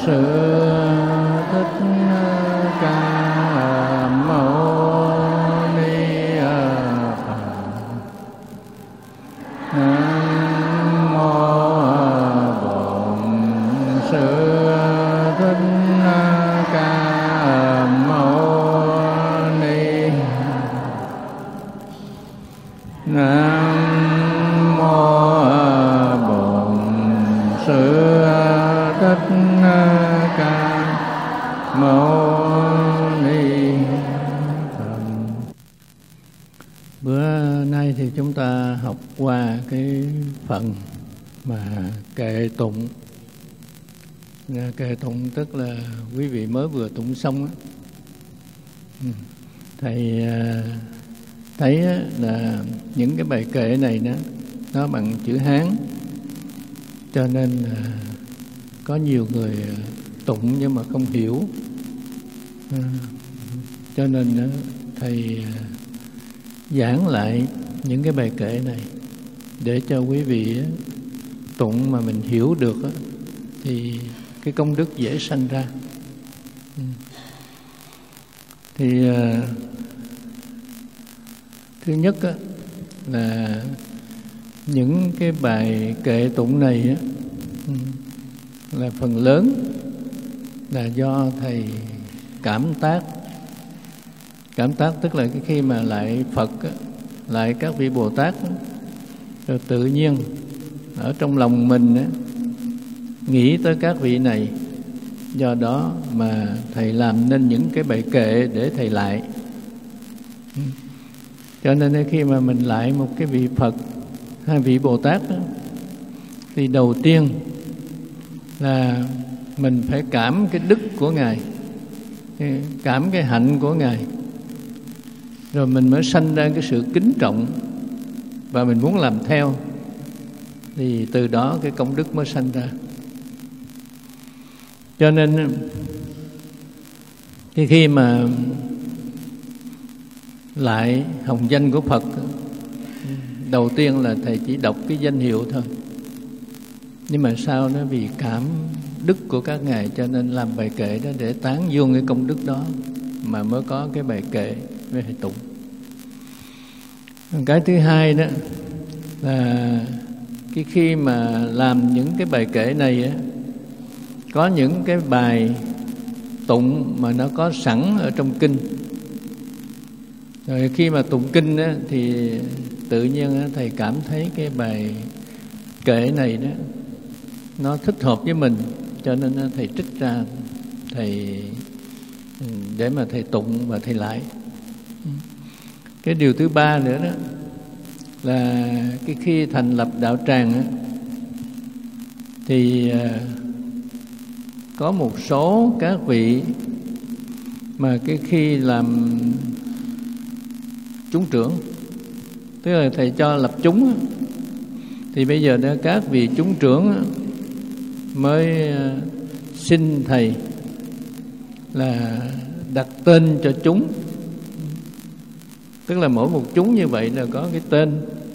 Sư Thích Ca Mâu Ni Phật. Nam mô Bổn Sư Thích Ca Mâu Ni. Nam mô Bổn Sư Thích Ca Mâu Ni Phật. Bữa nay thì chúng ta học qua cái phần mà kệ tụng. Kệ tụng tức là quý vị mới vừa tụng xong á. Thầy thấy là những cái bài kệ này nó bằng chữ Hán, cho nên có nhiều người tụng nhưng mà không hiểu, cho nên thầy giảng lại những cái bài kệ này để cho quý vị tụng mà mình hiểu được thì cái công đức dễ sanh ra. Thì thứ nhất là những cái bài kệ tụng này là phần lớn là do thầy cảm tác. Cảm tác tức là cái khi mà lại Phật, lại các vị Bồ Tát, rồi tự nhiên ở trong lòng mình nghĩ tới các vị này, do đó mà thầy làm nên những cái bài kệ để thầy lại. Cho nên khi mà mình lại một cái vị Phật, hai vị Bồ Tát thì đầu tiên là mình phải cảm cái đức của Ngài, cảm cái hạnh của Ngài, rồi mình mới sanh ra cái sự kính trọng và mình muốn làm theo, thì từ đó cái công đức mới sanh ra. Cho nên khi mà lại hồng danh của Phật, đầu tiên là thầy chỉ đọc cái danh hiệu thôi, nhưng mà sau đó vì cảm đức của các ngài cho nên làm bài kệ đó để tán dương cái công đức đó, mà mới có cái bài kệ với thầy tụng. Cái thứ hai đó là cái khi mà làm những cái bài kệ này có những cái bài tụng mà nó có sẵn ở trong kinh. Rồi khi mà tụng kinh thì tự nhiên thầy cảm thấy cái bài kệ này đó nó thích hợp với mình, cho nên thầy trích ra thầy để mà thầy tụng và thầy lại. Cái điều thứ ba nữa đó là cái khi thành lập đạo tràng thì có một số các vị mà cái khi làm chúng trưởng, tức là thầy cho lập chúng, thì bây giờ đó các vị chúng trưởng mới xin thầy là đặt tên cho chúng. Tức là mỗi một chúng như vậy là có cái tên.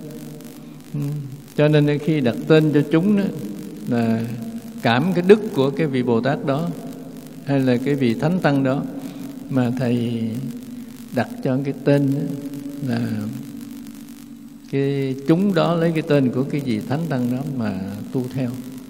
Cho nên khi đặt tên cho chúng đó là cảm cái đức của cái vị Bồ Tát đó hay là cái vị Thánh Tăng đó, mà thầy đặt cho cái tên đó là cái chúng đó lấy cái tên của cái vị Thánh Tăng đó mà tu theo.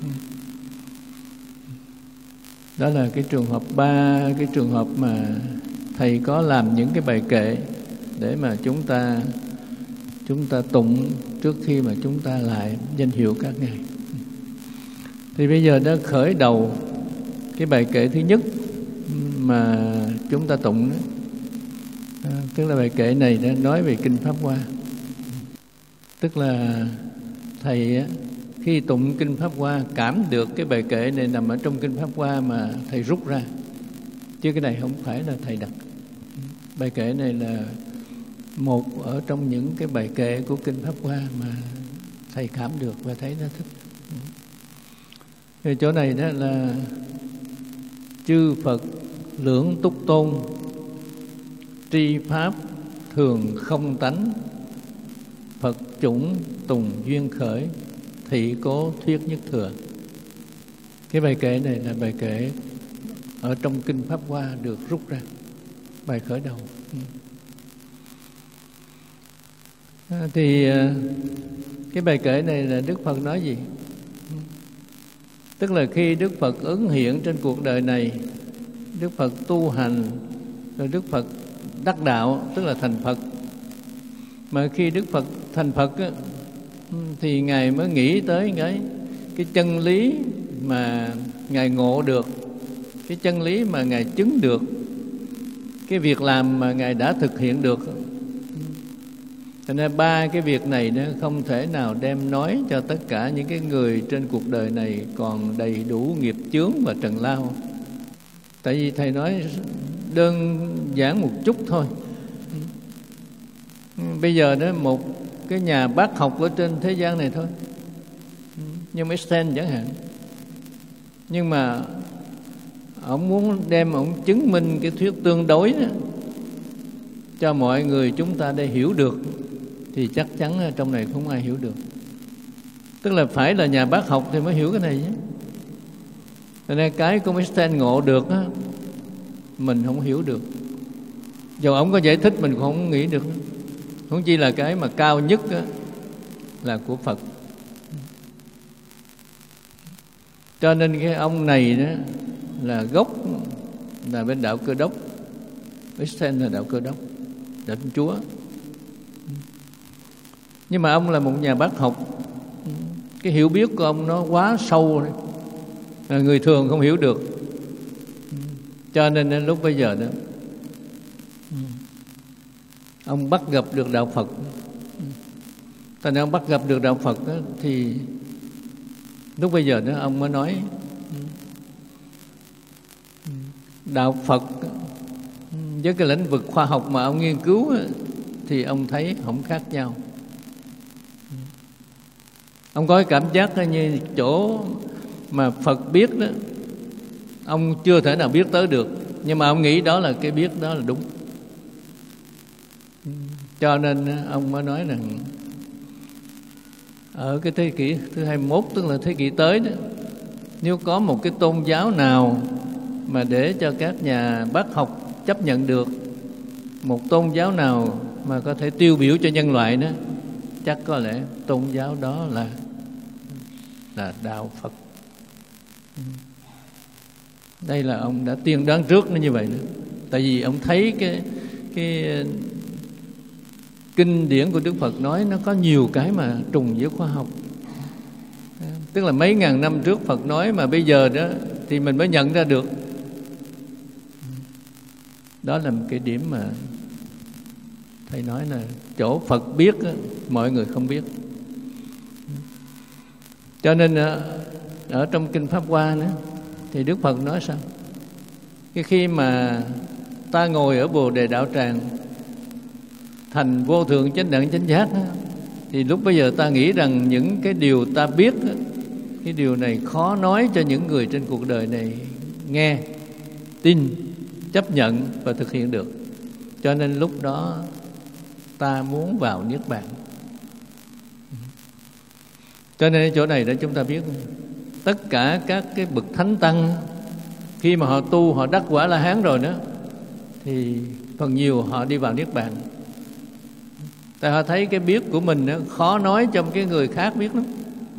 Đó là cái trường hợp ba, cái trường hợp mà thầy có làm những cái bài kệ để mà chúng ta tụng trước khi mà chúng ta lại danh hiệu các ngài. Thì bây giờ đã khởi đầu cái bài kệ thứ nhất mà chúng ta tụng đó, tức là bài kệ này đã nói về Kinh Pháp Hoa. Tức là thầy khi tụng Kinh Pháp Hoa cảm được cái bài kệ này nằm ở trong Kinh Pháp Hoa mà thầy rút ra, chứ cái này không phải là thầy đặt. Bài kệ này là một ở trong những cái bài kệ của Kinh Pháp Hoa mà thầy cảm được và thấy nó thích. Thì chỗ này đó là chư Phật lưỡng túc tôn, tri pháp thường không tánh, Phật chủng tùng duyên khởi, thị cố thuyết nhất thừa. Cái bài kệ này là bài kệ ở trong Kinh Pháp Hoa được rút ra, bài khởi đầu. Thì cái bài kệ này là Đức Phật nói gì? Tức là khi Đức Phật ứng hiện trên cuộc đời này, Đức Phật tu hành, rồi Đức Phật đắc đạo, tức là thành Phật. Mà khi Đức Phật thành Phật á, thì Ngài mới nghĩ tới cái chân lý mà Ngài ngộ được, cái chân lý mà Ngài chứng được, cái việc làm mà Ngài đã thực hiện được. Thành ra ba cái việc này nó không thể nào đem nói cho tất cả những cái người trên cuộc đời này còn đầy đủ nghiệp chướng và trần lao. Tại vì Thầy nói đơn giản một chút thôi. Bây giờ đó một cái nhà bác học ở trên thế gian này thôi, như Einstein chẳng hạn, nhưng mà ông muốn đem ông chứng minh cái thuyết tương đối đó, cho mọi người chúng ta để hiểu được, thì chắc chắn trong này không ai hiểu được. Tức là phải là nhà bác học thì mới hiểu cái này chứ. Cho nên cái của Einstein ngộ được á, mình không hiểu được. Dù ông có giải thích mình cũng không nghĩ được. Huống chi là cái mà cao nhất á, là của Phật. Cho nên cái ông này đó là gốc là bên đạo Cơ Đốc. Einstein là đạo Cơ Đốc, đạo Thiên Chúa. Nhưng mà ông là một nhà bác học, cái hiểu biết của ông nó quá sâu rồi, người thường không hiểu được. Cho nên lúc bây giờ đó ông bắt gặp được đạo Phật. Thành ra ông bắt gặp được đạo Phật đó, thì lúc bây giờ đó ông mới nói đạo Phật với cái lĩnh vực khoa học mà ông nghiên cứu thì ông thấy không khác nhau. Ông có cái cảm giác như chỗ mà Phật biết đó, ông chưa thể nào biết tới được, nhưng mà ông nghĩ đó là cái biết đó là đúng. Cho nên ông mới nói rằng ở cái thế kỷ thứ 21, tức là thế kỷ tới đó, nếu có một cái tôn giáo nào mà để cho các nhà bác học chấp nhận được, một tôn giáo nào mà có thể tiêu biểu cho nhân loại đó, chắc có lẽ tôn giáo đó là đạo Phật. Đây là ông đã tiên đoán trước nó như vậy nữa. Tại vì ông thấy cái kinh điển của Đức Phật nói nó có nhiều cái mà trùng với khoa học. Tức là mấy ngàn năm trước Phật nói mà bây giờ đó thì mình mới nhận ra được. Đó là một cái điểm mà Thầy nói là chỗ Phật biết mọi người không biết. Cho nên ở trong Kinh Pháp Hoa nữa thì Đức Phật nói sao? Cái khi mà ta ngồi ở Bồ Đề Đạo Tràng thành vô thượng chánh đẳng chánh giác đó, thì lúc bây giờ ta nghĩ rằng những cái điều ta biết, cái điều này khó nói cho những người trên cuộc đời này nghe, tin, chấp nhận và thực hiện được. Cho nên lúc đó ta muốn vào Niết Bàn. Cho nên chỗ này để chúng ta biết tất cả các cái bậc thánh tăng khi mà họ tu, họ đắc quả La Hán rồi đó, thì phần nhiều họ đi vào Niết Bàn. Tại họ thấy cái biết của mình đó, khó nói cho cái người khác biết lắm.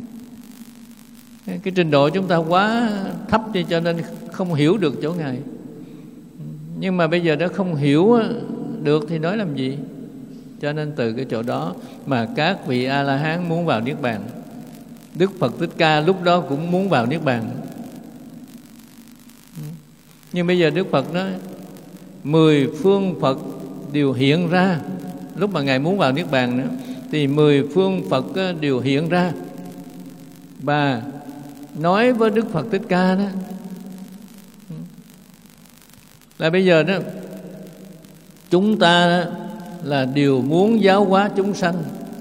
Cái trình độ chúng ta quá thấp đi, cho nên không hiểu được chỗ Ngài. Nhưng mà bây giờ nó không hiểu được thì nói làm gì? Cho nên từ cái chỗ đó mà các vị A-la-hán muốn vào Niết Bàn. Đức Phật Thích Ca lúc đó cũng muốn vào Niết Bàn. Nhưng bây giờ Đức Phật nói 10 phương Phật đều hiện ra. Lúc mà Ngài muốn vào Niết Bàn nữa, thì 10 phương Phật đều hiện ra và nói với Đức Phật Thích Ca đó là bây giờ đó chúng ta đó là đều muốn giáo hóa chúng sanh,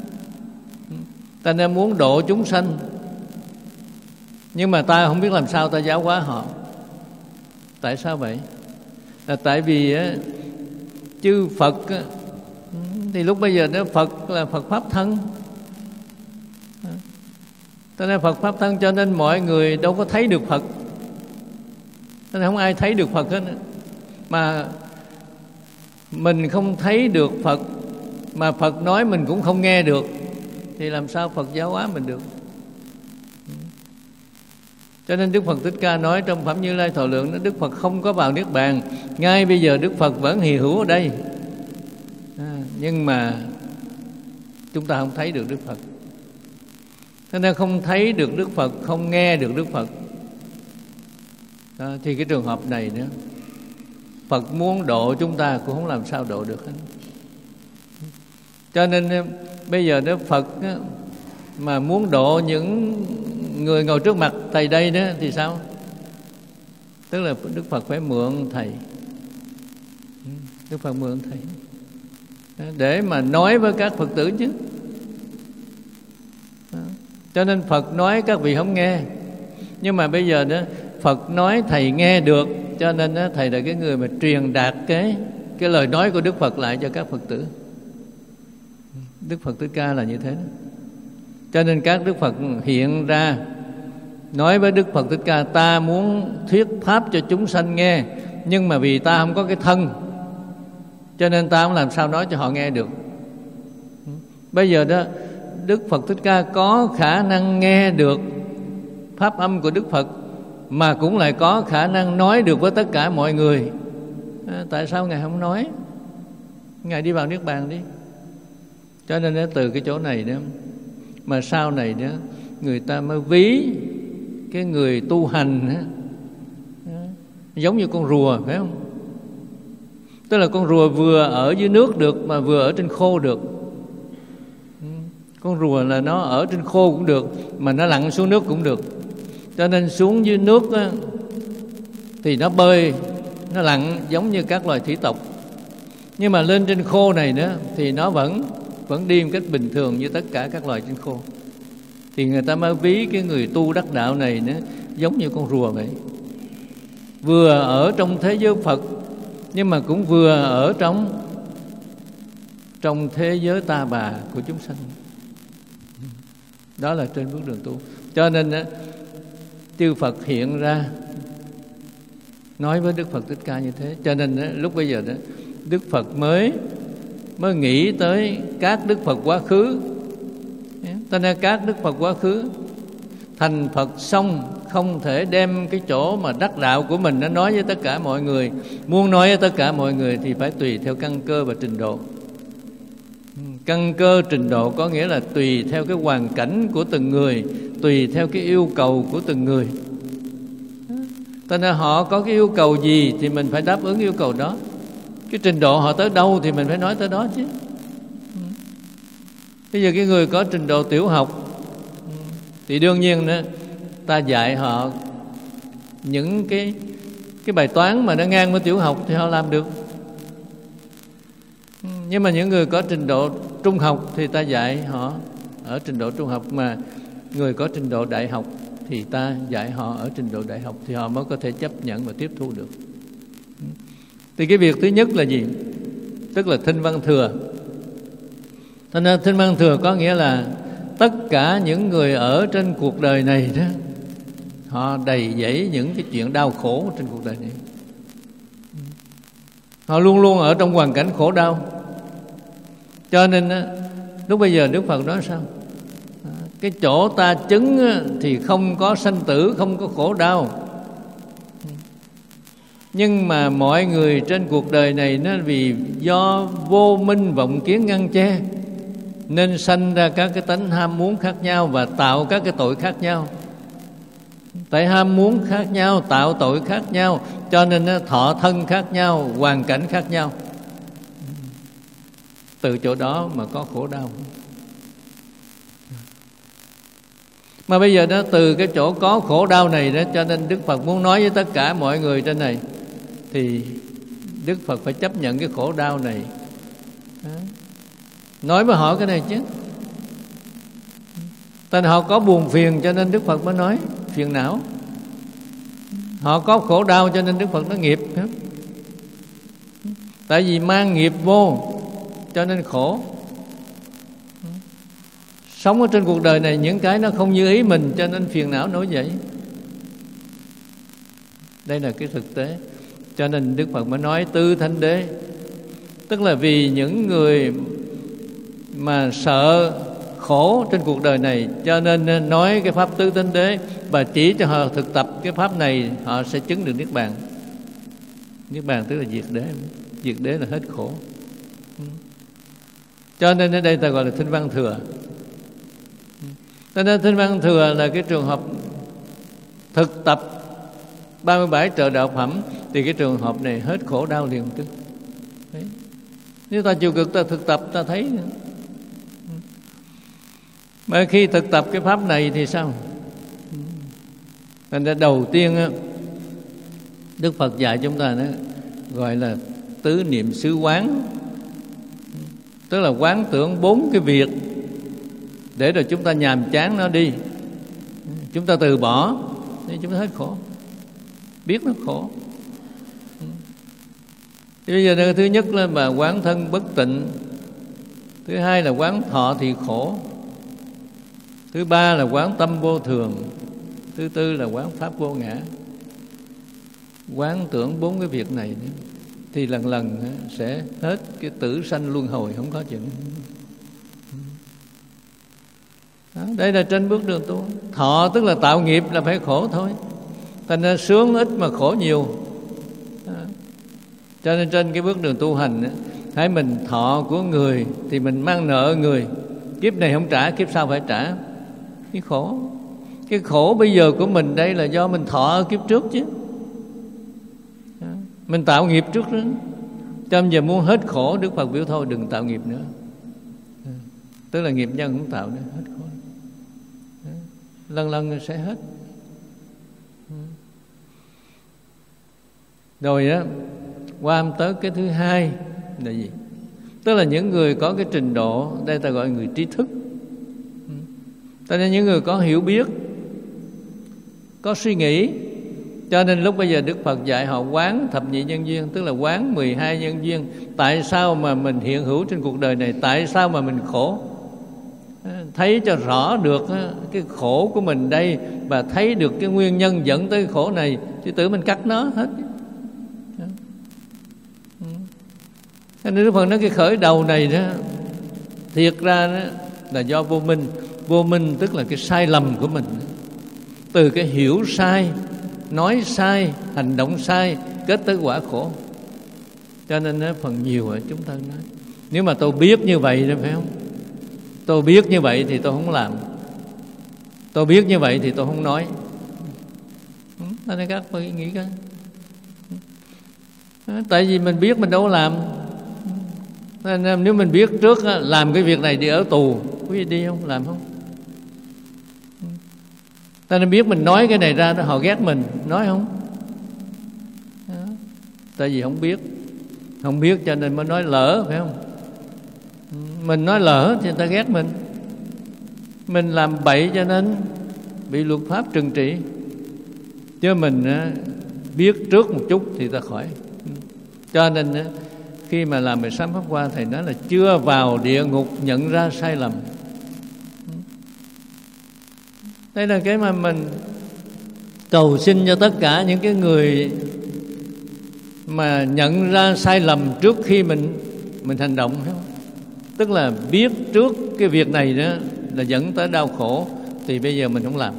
ta nên muốn độ chúng sanh, nhưng mà ta không biết làm sao ta giáo hóa họ. Tại sao vậy? Là tại vì chư Phật thì lúc bây giờ đó Phật là Phật Pháp Thân, ta là Phật Pháp Thân, cho nên mọi người đâu có thấy được Phật. Nên không ai thấy được Phật hết. Mà mình không thấy được Phật, mà Phật nói mình cũng không nghe được, thì làm sao Phật giáo hóa mình được? Cho nên Đức Phật Thích Ca nói trong Phẩm Như Lai Thọ Lượng đó, Đức Phật không có vào Niết Bàn. Ngay bây giờ Đức Phật vẫn hiện hữu ở đây, nhưng mà chúng ta không thấy được Đức Phật. Cho nên không thấy được Đức Phật, không nghe được Đức Phật đó, thì cái trường hợp này nữa, Phật muốn độ chúng ta cũng không làm sao độ được hết. Cho nên bây giờ đó Phật đó, mà muốn độ những người ngồi trước mặt thầy đây đó thì sao? Tức là Đức Phật phải mượn thầy. Đức Phật mượn thầy để mà nói với các Phật tử chứ. Cho nên Phật nói các vị không nghe. Nhưng mà bây giờ đó Phật nói thầy nghe được, cho nên đó, thầy là cái người mà truyền đạt cái lời nói của Đức Phật lại cho các Phật tử. Đức Phật Thích Ca là như thế đó. Cho nên các Đức Phật hiện ra nói với Đức Phật Thích Ca: ta muốn thuyết pháp cho chúng sanh nghe, nhưng mà vì ta không có cái thân, cho nên ta không làm sao nói cho họ nghe được. Bây giờ đó Đức Phật Thích Ca có khả năng nghe được pháp âm của Đức Phật, mà cũng lại có khả năng nói được với tất cả mọi người. Tại sao Ngài không nói? Ngài đi vào Niết Bàn đi. Cho nên đó, từ cái chỗ này đó mà sau này đó người ta mới ví cái người tu hành đó, giống như con rùa, phải không? Tức là con rùa vừa ở dưới nước được mà vừa ở trên khô được. Con rùa là nó ở trên khô cũng được, mà nó lặn xuống nước cũng được. Cho nên xuống dưới nước á, thì nó bơi, nó lặn giống như các loài thủy tộc. Nhưng mà lên trên khô này nữa thì nó vẫn đi một cách bình thường như tất cả các loài trên khô. Thì người ta mới ví cái người tu đắc đạo này nữa giống như con rùa vậy. Vừa ở trong thế giới Phật, nhưng mà cũng vừa ở trong thế giới ta bà của chúng sanh. Đó là trên bước đường tu. Cho nên đó, chư Phật hiện ra nói với Đức Phật Thích Ca như thế. Cho nên đó, lúc bây giờ đó Đức Phật mới nghĩ tới các Đức Phật quá khứ. Cho nên các Đức Phật quá khứ thành Phật xong không thể đem cái chỗ mà đắc đạo của mình nó nói với tất cả mọi người. Muốn nói với tất cả mọi người thì phải tùy theo căn cơ và trình độ. Căn cơ trình độ có nghĩa là tùy theo cái hoàn cảnh của từng người, tùy theo cái yêu cầu của từng người. Cho nên họ có cái yêu cầu gì thì mình phải đáp ứng yêu cầu đó. Cái trình độ họ tới đâu thì mình phải nói tới đó chứ. Bây giờ cái người có trình độ tiểu học thì đương nhiên đó, ta dạy họ những cái bài toán mà nó ngang với tiểu học thì họ làm được. Nhưng mà những người có trình độ trung học thì ta dạy họ ở trình độ trung học, mà người có trình độ đại học thì ta dạy họ ở trình độ đại học, thì họ mới có thể chấp nhận và tiếp thu được. Thì cái việc thứ nhất là gì? Tức là thinh văn thừa. Cho nên thinh văn thừa có nghĩa là tất cả những người ở trên cuộc đời này đó, họ đầy dẫy những cái chuyện đau khổ trên cuộc đời này. Họ luôn luôn ở trong hoàn cảnh khổ đau. Cho nên lúc bây giờ Đức Phật nói sao? Cái chỗ ta chứng thì không có sanh tử, không có khổ đau. Nhưng mà mọi người trên cuộc đời này nó vì do vô minh vọng kiến ngăn che, nên sanh ra các cái tánh ham muốn khác nhau và tạo các cái tội khác nhau. Tại ham muốn khác nhau, tạo tội khác nhau, cho nên thọ thân khác nhau, hoàn cảnh khác nhau. Từ chỗ đó mà có khổ đau. Mà bây giờ đó, từ cái chỗ có khổ đau này đó, cho nên Đức Phật muốn nói với tất cả mọi người trên này, thì Đức Phật phải chấp nhận cái khổ đau này. Nói với họ cái này chứ. Tại họ có buồn phiền cho nên Đức Phật mới nói phiền não. Họ có khổ đau cho nên Đức Phật nói nghiệp. Tại vì mang nghiệp vô cho nên khổ. Sống ở trên cuộc đời này những cái nó không như ý mình cho nên phiền não nổi dậy. Đây là cái thực tế. Cho nên Đức Phật mới nói tứ thánh đế. Tức là vì những người mà sợ khổ trên cuộc đời này, cho nên nói cái pháp tứ thánh đế, và chỉ cho họ thực tập cái pháp này, họ sẽ chứng được niết bàn. Niết bàn tức là diệt đế. Diệt đế là hết khổ. Cho nên ở đây ta gọi là Thinh Văn Thừa. Cho nên Thinh Văn Thừa là cái trường hợp thực tập 37 trợ đạo phẩm, thì cái trường hợp này hết khổ đau liền tức. Đấy. Nếu ta chịu cực, ta thực tập, ta thấy. Mà khi thực tập cái pháp này thì sao? Thành ra đầu tiên Đức Phật dạy chúng ta đó, gọi là tứ niệm xứ quán. Tức là quán tưởng 4 cái việc, để rồi chúng ta nhàm chán nó đi, chúng ta từ bỏ, thì chúng ta hết khổ. Biết nó khổ. Thì bây giờ thứ nhất là mà quán thân bất tịnh. Thứ hai là quán thọ thì khổ. Thứ ba là quán tâm vô thường. Thứ tư là quán pháp vô ngã. Quán tưởng 4 cái việc này thì lần lần sẽ hết cái tử sanh luân hồi, không có chuyện. Đó, đây là trên bước đường tu. Thọ tức là tạo nghiệp là phải khổ thôi. Thành ra sướng ít mà khổ nhiều. Đó. Cho nên trên cái bước đường tu hành, hãy mình thọ của người thì mình mang nợ người. Kiếp này không trả, kiếp sau phải trả. Cái khổ. Cái khổ bây giờ của mình đây là do mình thọ ở kiếp trước chứ. Đó. Mình tạo nghiệp trước đó. Cho nên giờ muốn hết khổ, Đức Phật biểu thôi đừng tạo nghiệp nữa. Đó. Tức là nghiệp nhân không tạo nữa, hết khổ. Đó. Lần lần sẽ hết. Rồi đó, qua tới cái thứ hai là gì? Tức là những người có cái trình độ, đây ta gọi người trí thức. Cho nên những người có hiểu biết, có suy nghĩ. Cho nên lúc bây giờ Đức Phật dạy họ quán thập nhị nhân duyên, tức là quán 12 nhân duyên. Tại sao mà mình hiện hữu trên cuộc đời này? Tại sao mà mình khổ? Thấy cho rõ được cái khổ của mình đây, và thấy được cái nguyên nhân dẫn tới cái khổ này, chứ tự mình cắt nó hết. Cho nên Đức Phật nói cái khởi đầu này đó, thiệt ra đó là do vô minh. Vô minh tức là cái sai lầm của mình. Từ cái hiểu sai, nói sai, hành động sai, kết tới quả khổ. Cho nên phần nhiều ở chúng ta nói, nếu mà tôi biết như vậy đó, phải không? Tôi biết như vậy thì tôi không làm. Tôi biết như vậy thì tôi không nói. Đó nên các bạn nghĩ coi. Tại vì mình biết mình đâu có làm. Nên nếu mình biết trước làm cái việc này đi ở tù, quý vị đi không? Làm không? Ta nên biết mình nói cái này ra họ ghét mình, nói không? Đó. Tại vì không biết. Không biết cho nên mới nói lỡ, phải không? Mình nói lỡ thì người ta ghét mình. Mình làm bậy cho nên bị luật pháp trừng trị. Chứ mình biết trước một chút thì ta khỏi. Cho nên khi mà làm 16 pháp qua, thầy nói là chưa vào địa ngục nhận ra sai lầm. Đây là cái mà mình cầu xin cho tất cả những cái người mà nhận ra sai lầm trước khi mình hành động. Tức là biết trước cái việc này đó là dẫn tới đau khổ, thì bây giờ mình không làm.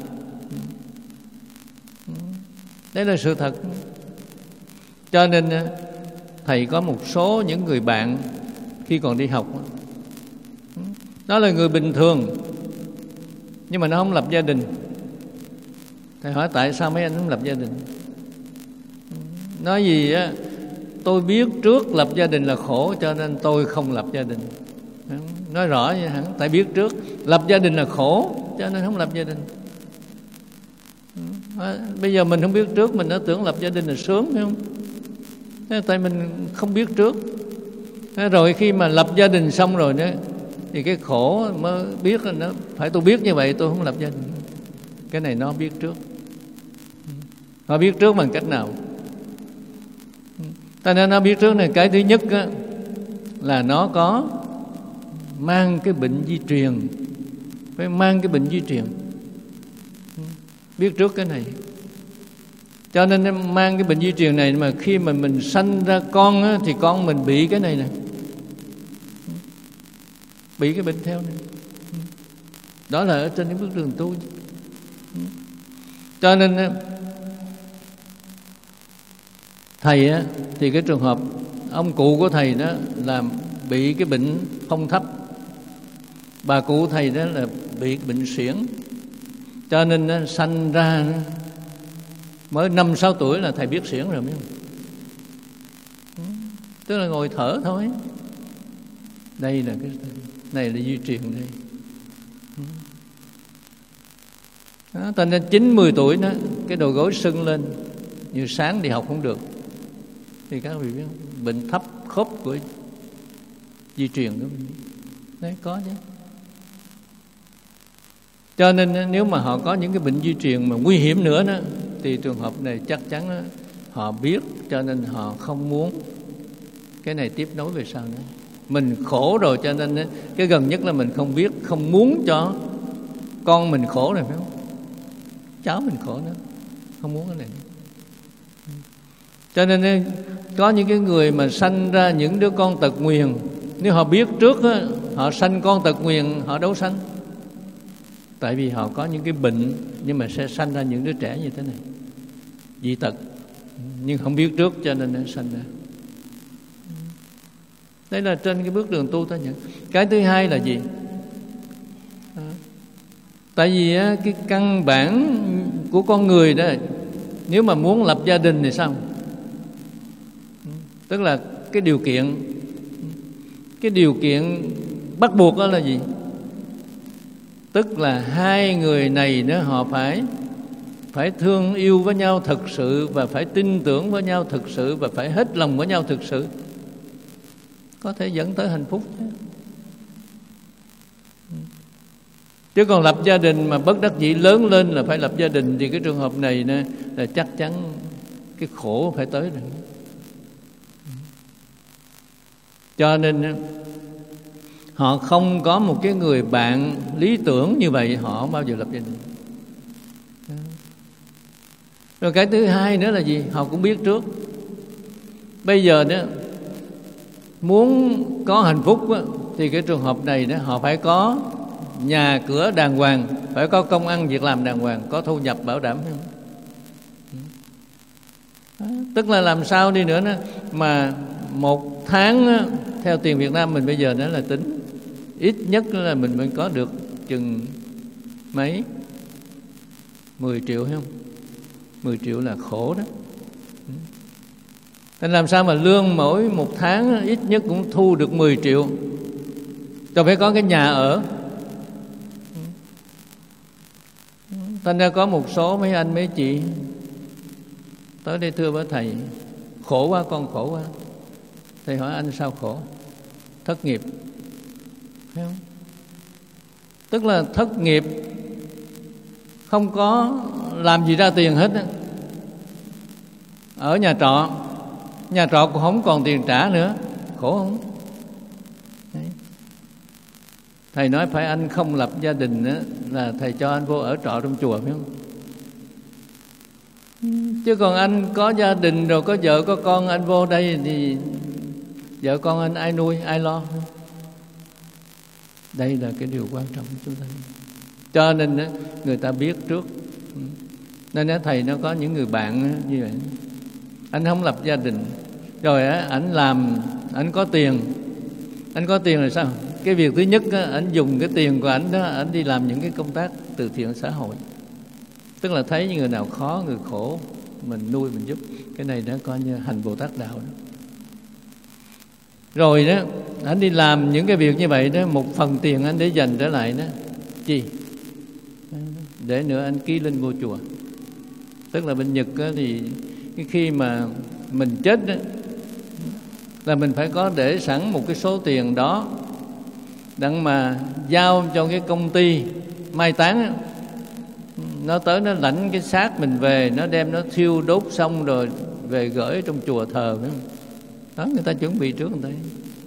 Đấy là sự thật. Cho nên thầy có một số những người bạn khi còn đi học, đó là người bình thường nhưng mà nó không lập gia đình. Thầy hỏi tại sao mấy anh không lập gia đình? Nói gì á, tôi biết trước lập gia đình là khổ cho nên tôi không lập gia đình. Nói rõ vậy hẳn, tại biết trước lập gia đình là khổ cho nên không lập gia đình. Bây giờ mình không biết trước, mình đã tưởng lập gia đình là sướng, phải không? Tại mình không biết trước. Rồi khi mà lập gia đình xong rồi đó, thì cái khổ mới biết là nó phải tôi biết như vậy tôi không lập gia đình. Cái này nó biết trước. Nó biết trước bằng cách nào? Cho nên nó biết trước này, cái thứ nhất á, là nó có mang cái bệnh di truyền. Phải mang cái bệnh di truyền. Biết trước cái này. Cho nên mang cái bệnh di truyền này, mà khi mà mình sanh ra con á, thì con mình bị cái này nè, bị cái bệnh theo này. Đó là ở trên cái bước đường tu. Cho nên thầy á, thì cái trường hợp ông cụ của thầy đó là bị cái bệnh phong thấp, bà cụ thầy đó là bị bệnh suyễn. Cho nên nó sanh ra mới 5-6 tuổi là thầy biết suyễn rồi, biết không? Tức là ngồi thở thôi. Đây là cái này là di truyền đây. Đó, cho nên 9-10 tuổi đó, cái đầu gối sưng lên, như sáng đi học không được. Thì các vị biết không? Bệnh thấp khớp của di truyền đó. Đấy, có chứ. Cho nên nếu mà họ có những cái bệnh di truyền mà nguy hiểm nữa đó, thì trường hợp này chắc chắn đó, họ biết, cho nên họ không muốn cái này tiếp nối về sau nữa. Mình khổ rồi, cho nên cái gần nhất là mình không biết, không muốn cho con mình khổ này, phải không? Cháu mình khổ nữa, không muốn cái này. Cho nên có những cái người mà sanh ra những đứa con tật nguyền, nếu họ biết trước á, họ sanh con tật nguyền, họ đâu sanh. Tại vì họ có những cái bệnh, nhưng mà sẽ sanh ra những đứa trẻ như thế này, dị tật, nhưng không biết trước cho nên nó sanh ra. Đấy là trên cái bước đường tu thôi nhỉ. Cái thứ hai là gì? Tại vì cái căn bản của con người đó, nếu mà muốn lập gia đình thì sao? Tức là cái điều kiện bắt buộc đó là gì? Tức là hai người này nữa họ phải thương yêu với nhau thực sự, và phải tin tưởng với nhau thực sự, và phải hết lòng với nhau thực sự, có thể dẫn tới hạnh phúc. Chứ còn lập gia đình mà bất đắc dĩ lớn lên là phải lập gia đình, thì cái trường hợp này nè, là chắc chắn cái khổ phải tới rồi. Cho nên họ không có một cái người bạn lý tưởng như vậy, họ không bao giờ lập gia đình. Rồi cái thứ hai nữa là gì? Họ cũng biết trước. Bây giờ đó, muốn có hạnh phúc đó, thì cái trường hợp này đó, họ phải có nhà cửa đàng hoàng, phải có công ăn việc làm đàng hoàng, có thu nhập bảo đảm. Tức là làm sao đi nữa đó, mà một tháng đó, theo tiền Việt Nam mình bây giờ đó là tính ít nhất là mình mới có được chừng mấy 10 triệu, hay không? 10 triệu là khổ đó. Nên làm sao mà lương mỗi một tháng ít nhất cũng thu được 10 triệu, cho phải có cái nhà ở. Thành ra có một số mấy anh mấy chị tới đây thưa với thầy: khổ quá, con khổ quá. Thầy hỏi: anh sao khổ? Thất nghiệp, thấy không? Tức là thất nghiệp, không có làm gì ra tiền hết á. Ở nhà trọ cũng không còn tiền trả nữa, khổ không? Đấy. Thầy nói phải anh không lập gia đình á, là thầy cho anh vô ở trọ trong chùa, phải không? Chứ còn anh có gia đình rồi, có vợ có con, anh vô đây thì vợ con anh ai nuôi, ai lo? Đây là cái điều quan trọng của chúng ta. Cho nên người ta biết trước. Nên thầy nó có những người bạn như vậy. Anh không lập gia đình, rồi ảnh làm, ảnh có tiền. Anh có tiền là sao? Cái việc thứ nhất ảnh dùng cái tiền của ảnh đó, ảnh đi làm những cái công tác từ thiện xã hội. Tức là thấy những người nào khó, người khổ, mình nuôi, mình giúp. Cái này đó coi như hành Bồ Tát đạo đó. Rồi đó, anh đi làm những cái việc như vậy đó, một phần tiền anh để dành trở lại đó. Chi? Để nữa anh ký linh vô chùa. Tức là bên Nhật đó, thì khi mà mình chết đó, là mình phải có để sẵn một cái số tiền đó đặng mà giao cho cái công ty mai táng đó. Nó tới nó lãnh cái xác mình về, nó đem nó thiêu đốt xong rồi về gửi trong chùa thờ, phải không? Đó, người ta chuẩn bị trước người ta.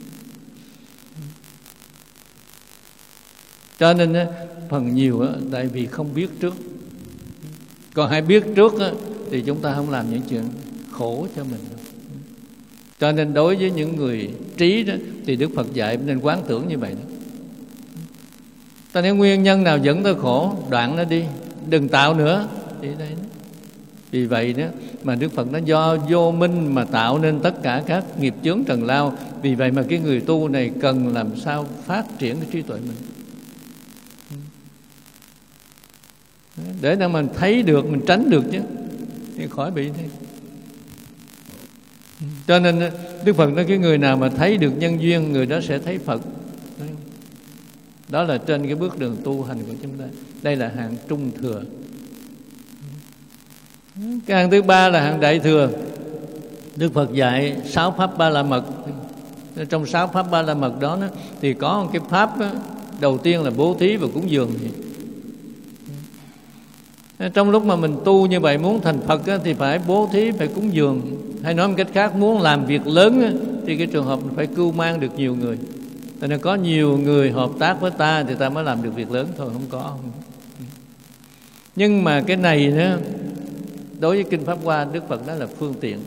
Cho nên phần nhiều tại vì không biết trước. Còn hay biết trước thì chúng ta không làm những chuyện khổ cho mình đâu. Cho nên đối với những người trí đó thì Đức Phật dạy nên quán tưởng như vậy đó. Ta nói nguyên nhân nào dẫn tới khổ, đoạn nó đi, đừng tạo nữa. Thì đây đó. Vì vậy đó mà Đức Phật nó do vô minh mà tạo nên tất cả các nghiệp chướng trần lao. Vì vậy mà cái người tu này cần làm sao phát triển cái trí tuệ mình, để nào mình thấy được, mình tránh được chứ, thì khỏi bị thế. Cho nên Đức Phật nói cái người nào mà thấy được nhân duyên, người đó sẽ thấy Phật. Đó là trên cái bước đường tu hành của chúng ta. Đây là hạng trung thừa. Cái hạng thứ ba là hạng đại thừa. Đức Phật dạy 6 pháp ba la mật. Trong 6 pháp ba la mật đó thì có một cái pháp đó, đầu tiên là bố thí và cúng dường. Trong lúc mà mình tu như vậy, muốn thành Phật thì phải bố thí, phải cúng dường. Hay nói một cách khác, muốn làm việc lớn thì cái trường hợp phải cưu mang được nhiều người. Cho nên có nhiều người hợp tác với ta thì ta mới làm được việc lớn thôi, không có. Nhưng mà cái này đó, đối với Kinh Pháp Hoa, Đức Phật nói là phương tiện.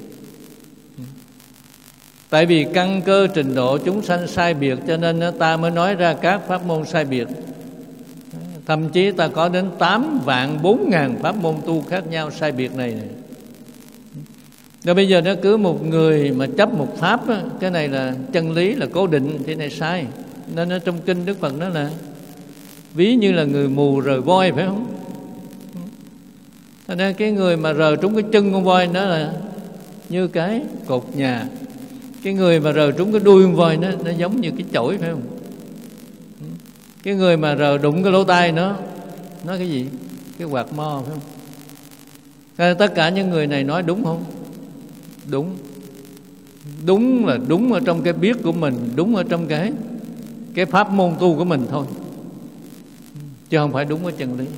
Tại vì căn cơ trình độ chúng sanh sai biệt, cho nên ta mới nói ra các pháp môn sai biệt. Thậm chí ta có đến 8.400.000 pháp môn tu khác nhau sai biệt này. Rồi bây giờ nó cứ một người mà chấp một pháp đó, cái này là chân lý, là cố định, thế này sai. Nên ở trong kinh Đức Phật nói là ví như là người mù rờ voi, phải không? Cho nên cái người mà rờ trúng cái chân con voi nó là như cái cột nhà. Cái người mà rờ trúng cái đuôi con voi nó giống như cái chổi, phải không? Cái người mà rờ đụng cái lỗ tai nó cái gì? Cái quạt mo, phải không? Nên tất cả những người này nói đúng không? Đúng. Đúng là đúng ở trong cái biết của mình, đúng ở trong cái pháp môn tu của mình thôi, chứ không phải đúng ở chân lý.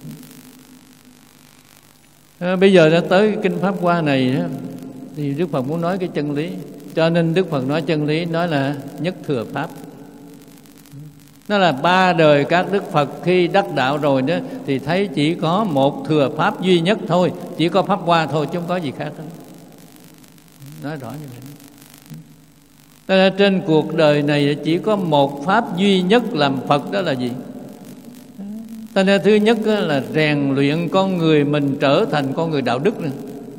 Bây giờ đã tới Kinh Pháp Hoa này đó, thì Đức Phật muốn nói cái chân lý. Cho nên Đức Phật nói chân lý, nói là nhất thừa pháp. Nó là 3 đời các Đức Phật khi đắc đạo rồi đó thì thấy chỉ có một thừa pháp duy nhất thôi, chỉ có Pháp Hoa thôi, chứ không có gì khác hết. Nói rõ như vậy. Thế nên trên cuộc đời này chỉ có một pháp duy nhất làm Phật, đó là gì? Thế nên thứ nhất là rèn luyện con người mình trở thành con người đạo đức này.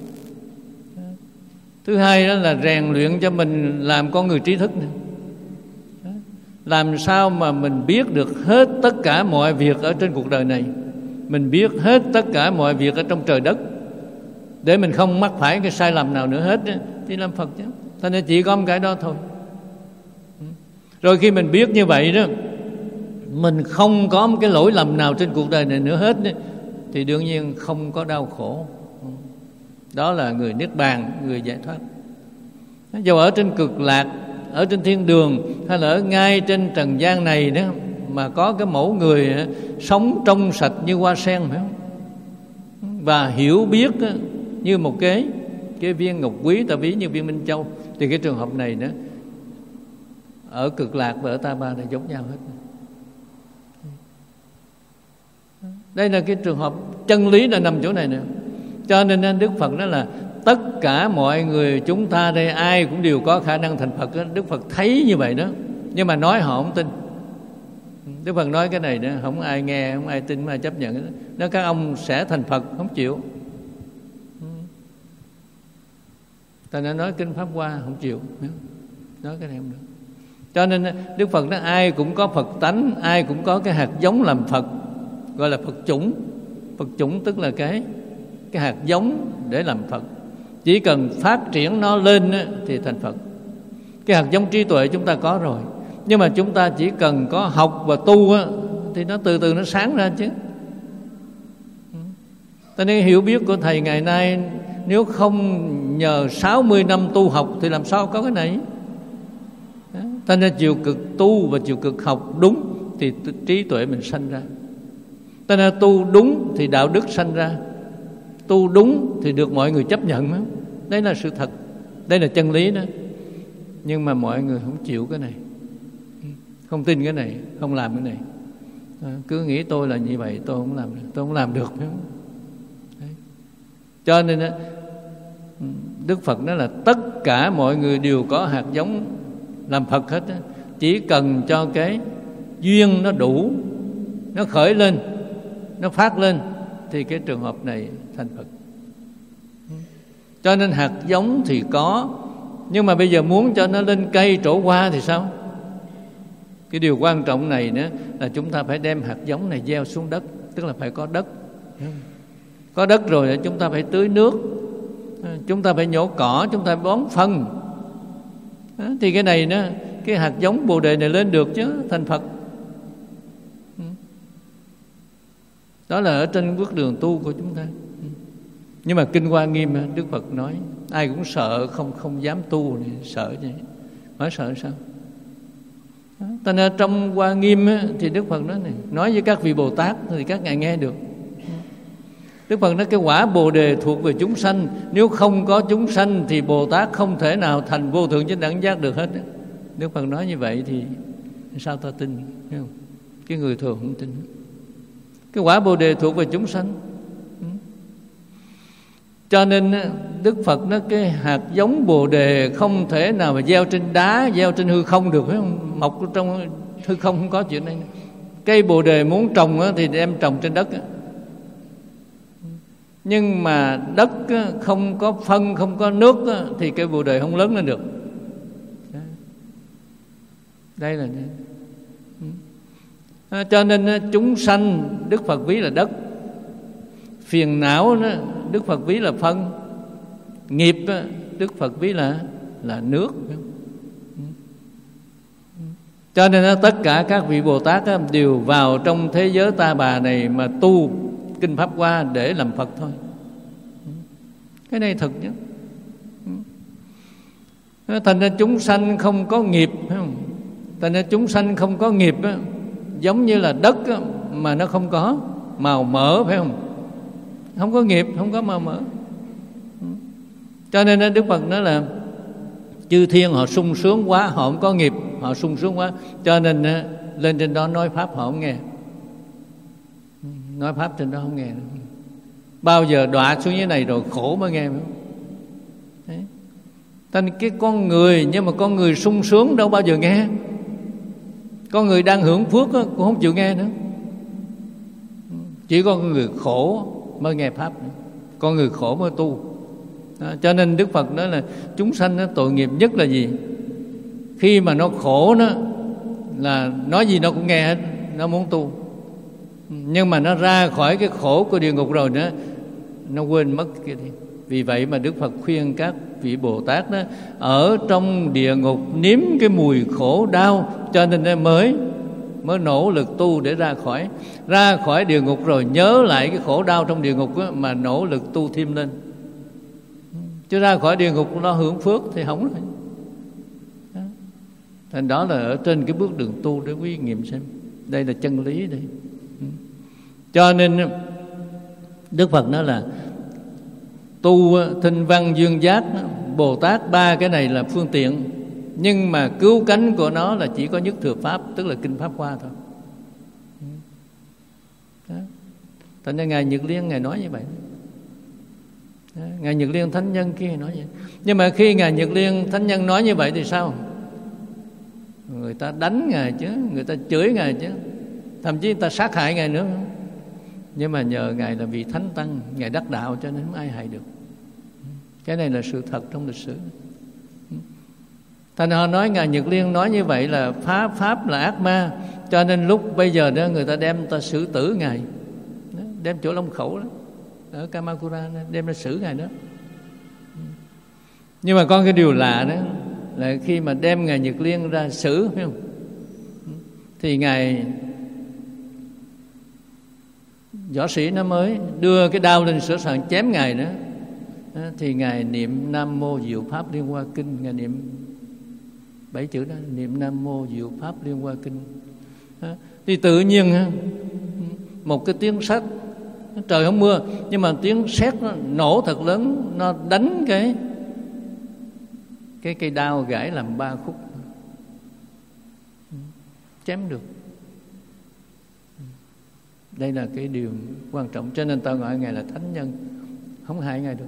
Thứ hai đó là rèn luyện cho mình làm con người trí thức này. Làm sao mà mình biết được hết tất cả mọi việc ở trên cuộc đời này, mình biết hết tất cả mọi việc ở trong trời đất, để mình không mắc phải cái sai lầm nào nữa hết thì làm Phật chứ. Cho nên chỉ có một cái đó thôi. Rồi khi mình biết như vậy đó, mình không có một cái lỗi lầm nào trên cuộc đời này nữa hết đó, thì đương nhiên không có đau khổ. Đó là người niết bàn, người giải thoát. Dù ở trên cực lạc, ở trên thiên đường, hay là ở ngay trên trần gian này đó, mà có cái mẫu người sống trong sạch như hoa sen, phải không? Và hiểu biết như một cái viên ngọc quý, ta ví như viên Minh Châu, thì cái trường hợp này đó, ở cực lạc và ở Ta Bà là giống nhau hết. Đây là cái trường hợp chân lý là nằm chỗ này nè. Cho nên Đức Phật nói là tất cả mọi người chúng ta đây ai cũng đều có khả năng thành Phật đó. Đức Phật thấy như vậy đó, nhưng mà nói họ không tin. Đức Phật nói cái này đó, không ai nghe, không ai tin, không ai chấp nhận. Nói các ông sẽ thành Phật, không chịu. Ta đã nói Kinh Pháp Hoa không chịu, nói cái này không được. Cho nên Đức Phật nói ai cũng có Phật tánh, ai cũng có cái hạt giống làm Phật, gọi là Phật chủng. Phật chủng tức là cái hạt giống để làm Phật. Chỉ cần phát triển nó lên thì thành Phật. Cái hạt giống trí tuệ chúng ta có rồi, nhưng mà chúng ta chỉ cần có học và tu thì nó từ từ nó sáng ra chứ. Cho nên hiểu biết của Thầy ngày nay, nếu không nhờ 60 năm tu học thì làm sao có cái này. Cho nên chiều cực tu và chiều cực học đúng thì trí tuệ mình sanh ra. Cho nên tu đúng thì đạo đức sanh ra, tu đúng thì được mọi người chấp nhận đó. Đấy là sự thật, đây là chân lý đó. Nhưng mà mọi người không chịu cái này, không tin cái này, không làm cái này. Cứ nghĩ tôi là như vậy, tôi không làm được, tôi không làm được. Đấy. Cho nên Đức Phật nói là tất cả mọi người đều có hạt giống làm Phật hết. Chỉ cần cho cái duyên nó đủ, nó khởi lên, nó phát lên, thì cái trường hợp này thành Phật. Cho nên hạt giống thì có, nhưng mà bây giờ muốn cho nó lên cây trổ hoa thì sao? Cái điều quan trọng này nữa là chúng ta phải đem hạt giống này gieo xuống đất. Tức là phải có đất. Có đất rồi chúng ta phải tưới nước, chúng ta phải nhổ cỏ, chúng ta phải bón phân. Thì cái này nữa, cái hạt giống Bồ Đề này lên được chứ, thành Phật. Đó là ở trên bước đường tu của chúng ta. Nhưng mà Kinh Hoa Nghiêm Đức Phật nói ai cũng sợ, không dám tu, sợ vậy. Hỏi sợ sao? Cho nên trong Hoa Nghiêm thì Đức Phật nói này, nói với các vị Bồ Tát thì các ngài nghe được. Đức Phật nói cái quả Bồ Đề thuộc về chúng sanh, nếu không có chúng sanh thì Bồ Tát không thể nào thành vô thượng chánh đẳng giác được hết. Đức Phật nói như vậy thì sao ta tin? Thấy không? Cái người thường không tin. Cái quả Bồ Đề thuộc về chúng sanh. Cho nên Đức Phật nói cái hạt giống Bồ Đề không thể nào mà gieo trên đá, gieo trên hư không được, phải không? Mọc trong hư không không có chuyện này. Cây Bồ Đề muốn trồng thì đem trồng trên đất. Nhưng mà đất không có phân, không có nước thì cây Bồ Đề không lớn lên được. Đây là cho nên chúng sanh Đức Phật ví là đất, phiền não Đức Phật ví là phân, nghiệp Đức Phật ví là nước. Cho nên tất cả các vị Bồ Tát đều vào trong thế giới ta bà này mà tu Kinh Pháp Hoa để làm Phật thôi. Cái này thật nhất. Thành ra chúng sanh không có nghiệp, phải không? Thành ra chúng sanh không có nghiệp giống như là đất mà nó không có màu mỡ, phải không? Không có nghiệp, không có màu mỡ. Cho nên Đức Phật nói là chư thiên họ sung sướng quá, họ không có nghiệp, họ sung sướng quá, cho nên lên trên đó nói Pháp họ không nghe. Nói Pháp trên đó không nghe nữa. Bao giờ đọa xuống dưới này rồi khổ mới nghe. Đấy. Thành cái con người, nhưng mà con người sung sướng đâu bao giờ nghe. Con người đang hưởng phước cũng không chịu nghe nữa. Chỉ có con người khổ mới nghe Pháp nữa. Con người khổ mới tu. Đó, cho nên Đức Phật nói là chúng sanh tội nghiệp nhất là gì? Khi mà nó khổ nó là nói gì nó cũng nghe hết, nó muốn tu. Nhưng mà nó ra khỏi cái khổ của địa ngục rồi nữa, nó quên mất cái đi. Vì vậy mà Đức Phật khuyên các vị Bồ Tát đó ở trong địa ngục nếm cái mùi khổ đau, cho nên mới nỗ lực tu để ra khỏi địa ngục rồi nhớ lại cái khổ đau trong địa ngục đó, mà nỗ lực tu thêm lên. Chứ ra khỏi địa ngục nó hưởng phước thì không rồi. Thành đó là ở trên cái bước đường tu để quý nghiệm xem. Đây là chân lý đây. Cho nên Đức Phật nói là tu thinh văn duyên giác Bồ Tát, ba cái này là phương tiện, nhưng mà cứu cánh của nó là chỉ có nhất thừa Pháp, tức là Kinh Pháp Hoa thôi. Đó. Thành ra Ngài Nhật Liên Ngài nói như vậy. Đó. Ngài Nhật Liên Thánh Nhân kia nói vậy. Nhưng mà khi Ngài Nhật Liên Thánh Nhân nói như vậy thì sao? Người ta đánh Ngài chứ, người ta chửi Ngài chứ, thậm chí người ta sát hại Ngài nữa. Nhưng mà nhờ Ngài là vị Thánh Tăng, Ngài đắc đạo cho nên không ai hại được. Cái này là sự thật trong lịch sử. Thành họ nói Ngài Nhật Liên nói như vậy là Pháp là ác ma, cho nên lúc bây giờ đó người ta đem ta xử tử Ngài, đem chỗ Long Khẩu đó, ở Kamakura đó, đem ra xử Ngài đó. Nhưng mà có cái điều lạ đó là khi mà đem Ngài Nhật Liên ra xử, phải không? Thì Ngài võ sĩ nó mới đưa cái đao lên sửa soạn chém Ngài nữa. Thì Ngài niệm Nam Mô Diệu Pháp Liên Hoa Kinh, Ngài niệm 7 chữ đó, niệm Nam Mô Diệu Pháp Liên Hoa Kinh. Thì tự nhiên một cái tiếng sét, trời không mưa nhưng mà tiếng sét nó nổ thật lớn, nó đánh cái cây đao gãy làm 3 khúc, chém được. Đây là cái điều quan trọng, cho nên ta gọi Ngài là Thánh Nhân. không hại Ngài được.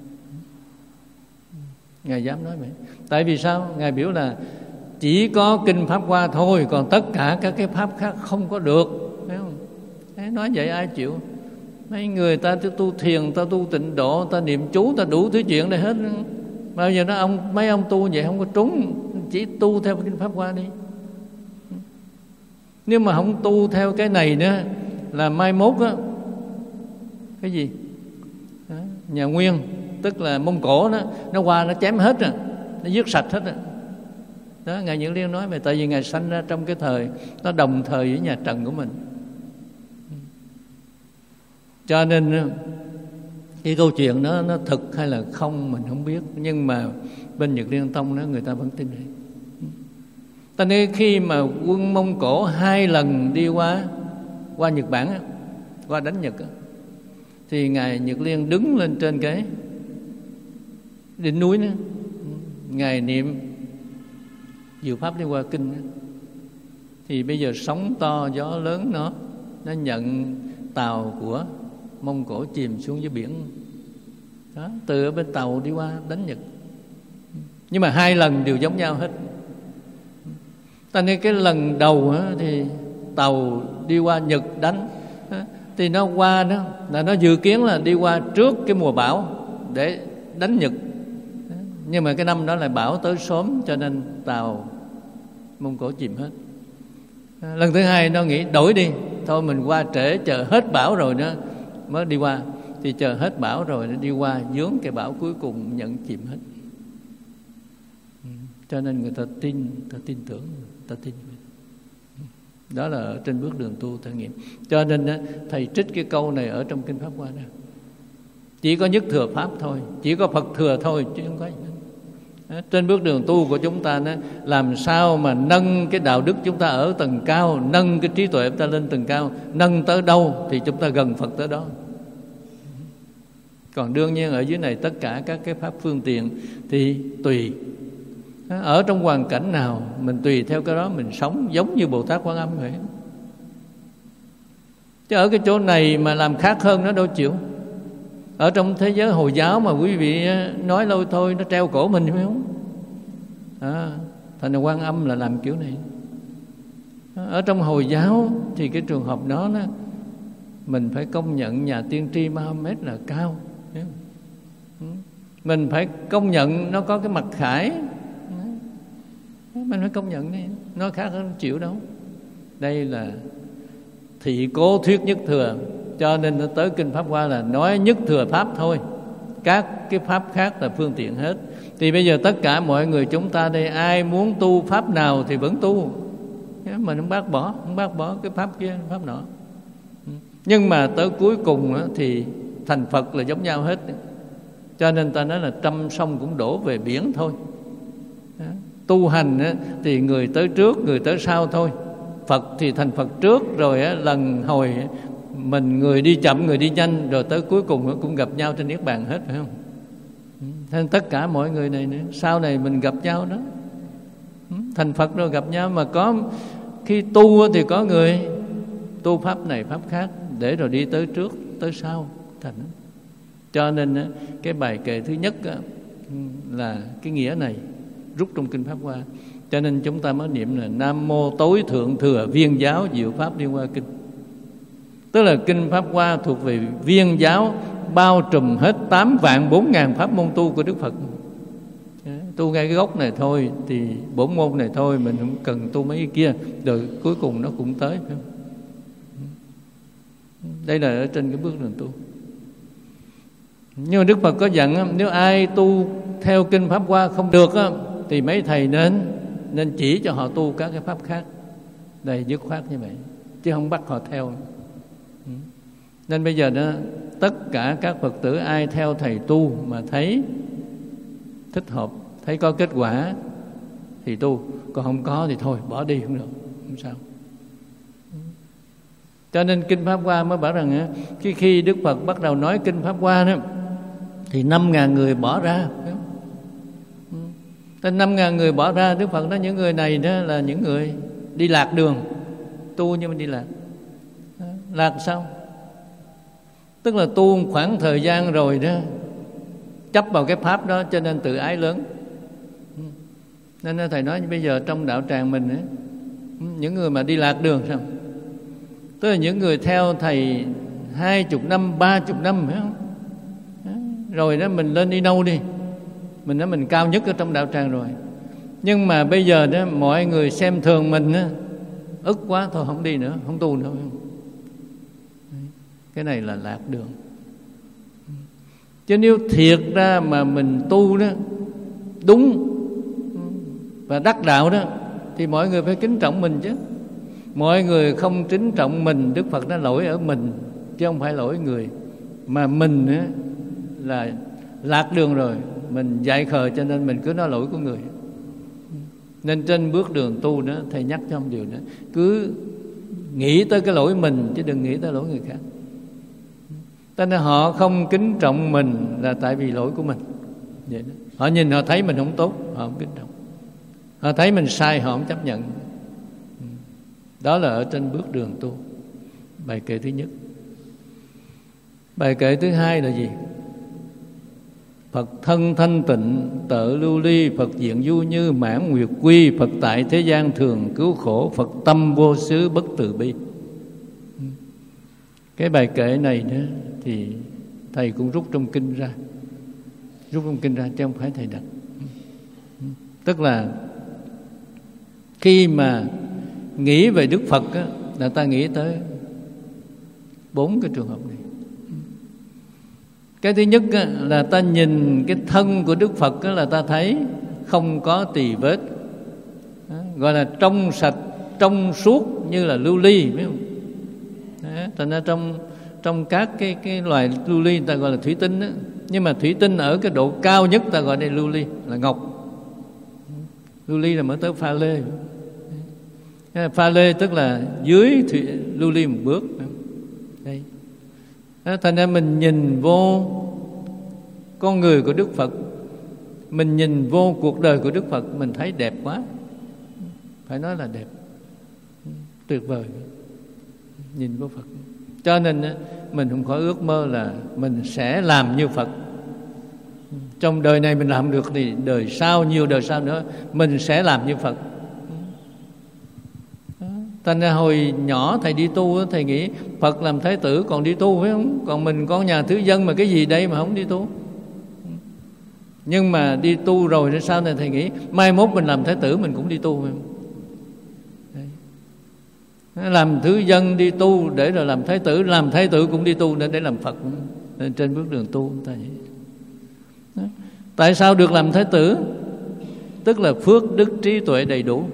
Ngài dám nói vậy. Tại vì sao? Ngài biểu là chỉ có kinh Pháp Hoa thôi, còn tất cả các cái pháp khác không có được. Thấy không? Thế nói vậy ai chịu? Mấy người ta tu thiền, ta tu tịnh độ, ta niệm chú, ta đủ thứ chuyện đây hết. Bao giờ nó mấy ông tu vậy không có trúng, chỉ tu theo kinh Pháp Hoa đi. Nếu mà không tu theo cái này nữa là mai mốt á, cái gì đó, nhà Nguyên tức là Mông Cổ đó, nó qua nó chém hết rồi, nó giết sạch hết rồi. Đó, Ngài Nhữ Liên nói về, tại vì Ngài sanh ra trong cái thời nó đồng thời với nhà Trần của mình, cho nên cái câu chuyện đó nó thực hay là không mình không biết, nhưng mà bên Nhật Liên Tông đó người ta vẫn tin vậy. Ta nên khi mà quân Mông Cổ 2 lần đi qua Nhật Bản, qua đánh Nhật, thì Ngài Nhật Liên đứng lên trên cái đỉnh núi đó, Ngài niệm Diệu Pháp Liên Hoa Kinh đó. Thì bây giờ sóng to gió lớn nó nhận tàu của Mông Cổ chìm xuống dưới biển đó, từ ở bên tàu đi qua đánh Nhật. Nhưng mà 2 lần đều giống nhau hết. Ta nên cái lần đầu á, thì tàu đi qua Nhật đánh á, thì nó qua đó là nó dự kiến là đi qua trước cái mùa bão để đánh Nhật. Nhưng mà cái năm đó lại bão tới sớm, cho nên tàu Mông Cổ chìm hết. Lần thứ hai nó nghĩ đổi đi, thôi mình qua trễ, chờ hết bão rồi đó mới đi qua. Thì chờ hết bão rồi nó đi qua, vướng cái bão cuối cùng nhận chìm hết. Cho nên người ta tin tưởng, ta tin. Đó là ở trên bước đường tu thể nghiệm. Cho nên thầy trích cái câu này ở trong kinh Pháp Hoa đó. Chỉ có nhất thừa Pháp thôi, chỉ có Phật thừa thôi, chứ không có gì nữa. Trên bước đường tu của chúng ta đó, làm sao mà nâng cái đạo đức chúng ta ở tầng cao, nâng cái trí tuệ chúng ta lên tầng cao, nâng tới đâu thì chúng ta gần Phật tới đó. Còn đương nhiên ở dưới này tất cả các cái pháp phương tiện thì tùy. Ở trong hoàn cảnh nào mình tùy theo cái đó mình sống, giống như Bồ Tát Quan Âm vậy. Chứ ở cái chỗ này mà làm khác hơn nó đâu chịu. Ở trong thế giới Hồi giáo mà quý vị nói lâu thôi nó treo cổ mình phải không? Thành ra Quan Âm là làm kiểu này. Ở trong Hồi giáo thì cái trường hợp đó mình phải công nhận nhà tiên tri Mahomet là cao. Mình phải công nhận nó có cái mặc khải, mình phải công nhận đi, nó khác hơn chịu đâu. Đây là thị cố thuyết nhất thừa, cho nên nó tới kinh Pháp Hoa là nói nhất thừa Pháp thôi, các cái pháp khác là phương tiện hết. Thì bây giờ tất cả mọi người chúng ta đây, ai muốn tu pháp nào thì vẫn tu, mình không bác bỏ cái pháp kia pháp nọ. Nhưng mà tới cuối cùng thì thành Phật là giống nhau hết. Cho nên ta nói là trăm sông cũng đổ về biển thôi. Tu hành thì người tới trước, người tới sau thôi. Phật thì thành Phật trước, rồi lần hồi mình người đi chậm, người đi nhanh, rồi tới cuối cùng cũng gặp nhau trên Niết Bàn hết, phải không? Nên tất cả mọi người này nữa, sau này mình gặp nhau đó, thành Phật rồi gặp nhau. Mà có khi tu thì có người tu pháp này pháp khác, để rồi đi tới trước tới sau thành. Cho nên cái bài kệ thứ nhất là cái nghĩa này rút trong kinh Pháp Hoa. Cho nên chúng ta mới niệm là Nam Mô Tối Thượng Thừa Viên Giáo Diệu Pháp Liên Hoa Kinh. Tức là kinh Pháp Hoa thuộc về viên giáo, bao trùm hết 8.400.000 pháp môn tu của Đức Phật. Tu ngay cái gốc này thôi, thì bổn môn này thôi, mình không cần tu mấy cái kia, rồi cuối cùng nó cũng tới, phải không? Đây là ở trên cái bước đường tu. Nhưng mà Đức Phật có dặn, nếu ai tu theo kinh Pháp Hoa không được thì mấy thầy nên chỉ cho họ tu các cái pháp khác. Đây dứt khoát như vậy, chứ không bắt họ theo. Nên bây giờ đó, tất cả các Phật tử ai theo thầy tu mà thấy thích hợp, thấy có kết quả thì tu, còn không có thì thôi bỏ đi cũng được, không sao. Cho nên kinh Pháp Hoa mới bảo rằng khi Đức Phật bắt đầu nói kinh Pháp Hoa đó, thì 5.000 người bỏ ra. Tên 5.000 người bỏ ra, Đức Phật nói những người này đó là những người đi lạc đường, tu nhưng mà đi lạc. Lạc sao? Tức là tu khoảng thời gian rồi đó, chấp vào cái pháp đó cho nên tự ái lớn. Nên thầy nói bây giờ trong đạo tràng mình ấy, những người mà đi lạc đường sao, tức là những người theo thầy 20 năm, 30 năm phải không? Rồi đó mình lên đi đâu đi, mình nói mình cao nhất ở trong đạo tràng rồi, nhưng mà bây giờ đó mọi người xem thường mình á, ức quá thôi không đi nữa, không tu nữa. Cái này là lạc đường. Chứ nếu thiệt ra mà mình tu đó đúng và đắc đạo đó thì mọi người phải kính trọng mình chứ. Mọi người không kính trọng mình, Đức Phật đã lỗi ở mình chứ không phải lỗi người. Mà mình á là lạc đường rồi, mình dại khờ cho nên mình cứ nói lỗi của người. Nên trên bước đường tu đó thầy nhắc cho ông điều đó, cứ nghĩ tới cái lỗi mình chứ đừng nghĩ tới lỗi người khác. Cho nên họ không kính trọng mình là tại vì lỗi của mình. Vậy đó. Họ nhìn họ thấy mình không tốt, họ không kính trọng. Họ thấy mình sai, họ không chấp nhận. Đó là ở trên bước đường tu. Bài kệ thứ nhất. Bài kệ thứ hai là gì? Phật thân thanh tịnh tự lưu ly, Phật diện du như mãn nguyệt quy, Phật tại thế gian thường cứu khổ, Phật tâm vô xứ bất từ bi. Cái bài kệ này đó thì thầy cũng rút trong kinh ra, rút trong kinh ra chứ không phải thầy đặt. Tức là khi mà nghĩ về Đức Phật á, là ta nghĩ tới 4 cái trường hợp này. Cái thứ nhất á, là ta nhìn cái thân của Đức Phật á, là ta thấy không có tỳ vết, gọi là trong sạch, trong suốt như là lưu ly, biết không? Thành ra trong các cái loài lưu ly người ta gọi là thủy tinh đó. Nhưng mà thủy tinh ở cái độ cao nhất ta gọi đây lưu ly là ngọc. Lưu ly là mới tới pha lê. Pha lê tức là dưới lưu ly một bước. Đây. Thành ra mình nhìn vô con người của Đức Phật, mình nhìn vô cuộc đời của Đức Phật, mình thấy đẹp quá. Phải nói là đẹp, tuyệt vời. Nhìn vô Phật. Cho nên mình không khỏi ước mơ là mình sẽ làm như Phật. Trong đời này mình làm được thì đời sau, nhiều đời sau nữa mình sẽ làm như Phật. Thành ra hồi nhỏ thầy đi tu, thầy nghĩ Phật làm thái tử còn đi tu phải không? Còn mình con nhà thứ dân mà cái gì đây mà không đi tu. Nhưng mà đi tu rồi sau này thầy nghĩ mai mốt mình làm thái tử mình cũng đi tu phải không? Làm thứ dân đi tu để rồi làm thái tử, làm thái tử cũng đi tu để làm Phật. Nên trên bước đường tu ta vậy. Tại sao được làm thái tử? Tức là phước đức trí tuệ đầy đủ.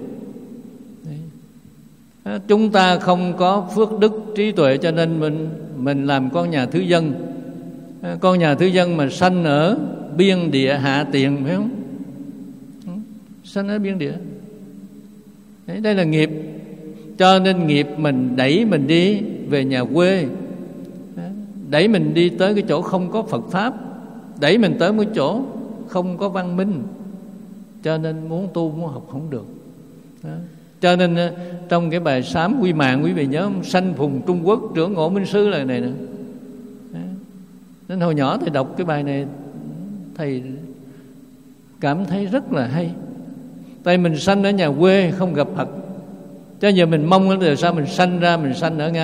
Chúng ta không có phước đức trí tuệ cho nên mình làm con nhà thứ dân. Con nhà thứ dân mà sanh ở biên địa hạ tiền phải không? Sanh ở biên địa. Đây là nghiệp. Cho nên nghiệp mình đẩy mình đi về nhà quê, đẩy mình đi tới cái chỗ không có Phật Pháp, đẩy mình tới một chỗ không có văn minh. Cho nên muốn tu, muốn học không được. Cho nên trong cái bài sám quy mạng, quý vị nhớ sanh phùng Trung Quốc trưởng Ngộ Minh Sư là này nè. Nên hồi nhỏ thầy đọc cái bài này, thầy cảm thấy rất là hay. Tại mình sanh ở nhà quê không gặp Phật, cho giờ mình mong là sao mình sanh ra, mình sanh ở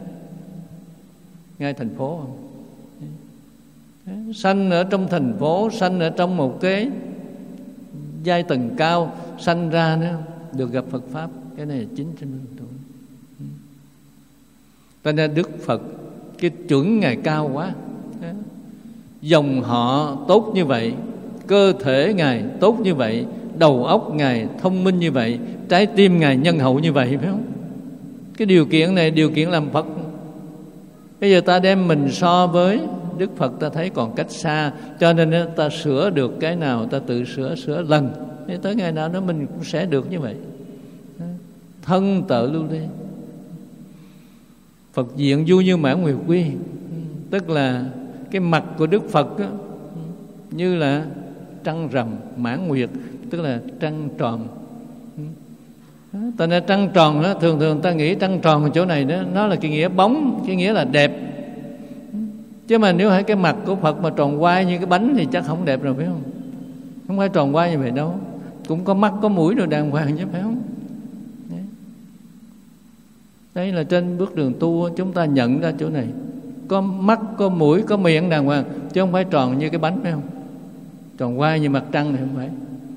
ngay thành phố không? Sanh ở trong thành phố, sanh ở trong một cái giai tầng cao, sanh ra nữa được gặp Phật Pháp. Cái này là chính trên đường tu. Cho nên Đức Phật cái chuẩn Ngài cao quá. Dòng họ tốt như vậy, cơ thể Ngài tốt như vậy, đầu óc Ngài thông minh như vậy, trái tim Ngài nhân hậu như vậy, phải không? Cái điều kiện này điều kiện làm Phật. Bây giờ ta đem mình so với Đức Phật, ta thấy còn cách xa. Cho nên ta sửa được cái nào ta tự sửa lần. Thế tới ngày nào đó mình cũng sẽ được như vậy. Thân tự lưu ly, Phật diện du như mãn nguyệt quy. Tức là cái mặt của Đức Phật đó, như là trăng rằm mãn nguyệt, tức là trăng tròn. Tại nên trăng tròn đó, thường ta nghĩ trăng tròn ở chỗ này đó, nó là cái nghĩa bóng, cái nghĩa là đẹp. Chứ mà nếu cái mặt của Phật mà tròn quay như cái bánh thì chắc không đẹp rồi, phải không? Không phải tròn quay như vậy đâu, cũng có mắt có mũi rồi đàng hoàng chứ, phải không? Đấy là trên bước đường tu chúng ta nhận ra chỗ này, có mắt, có mũi, có miệng đàng hoàng, chứ không phải tròn như cái bánh, phải không? Tròn quay như mặt trăng thì không phải.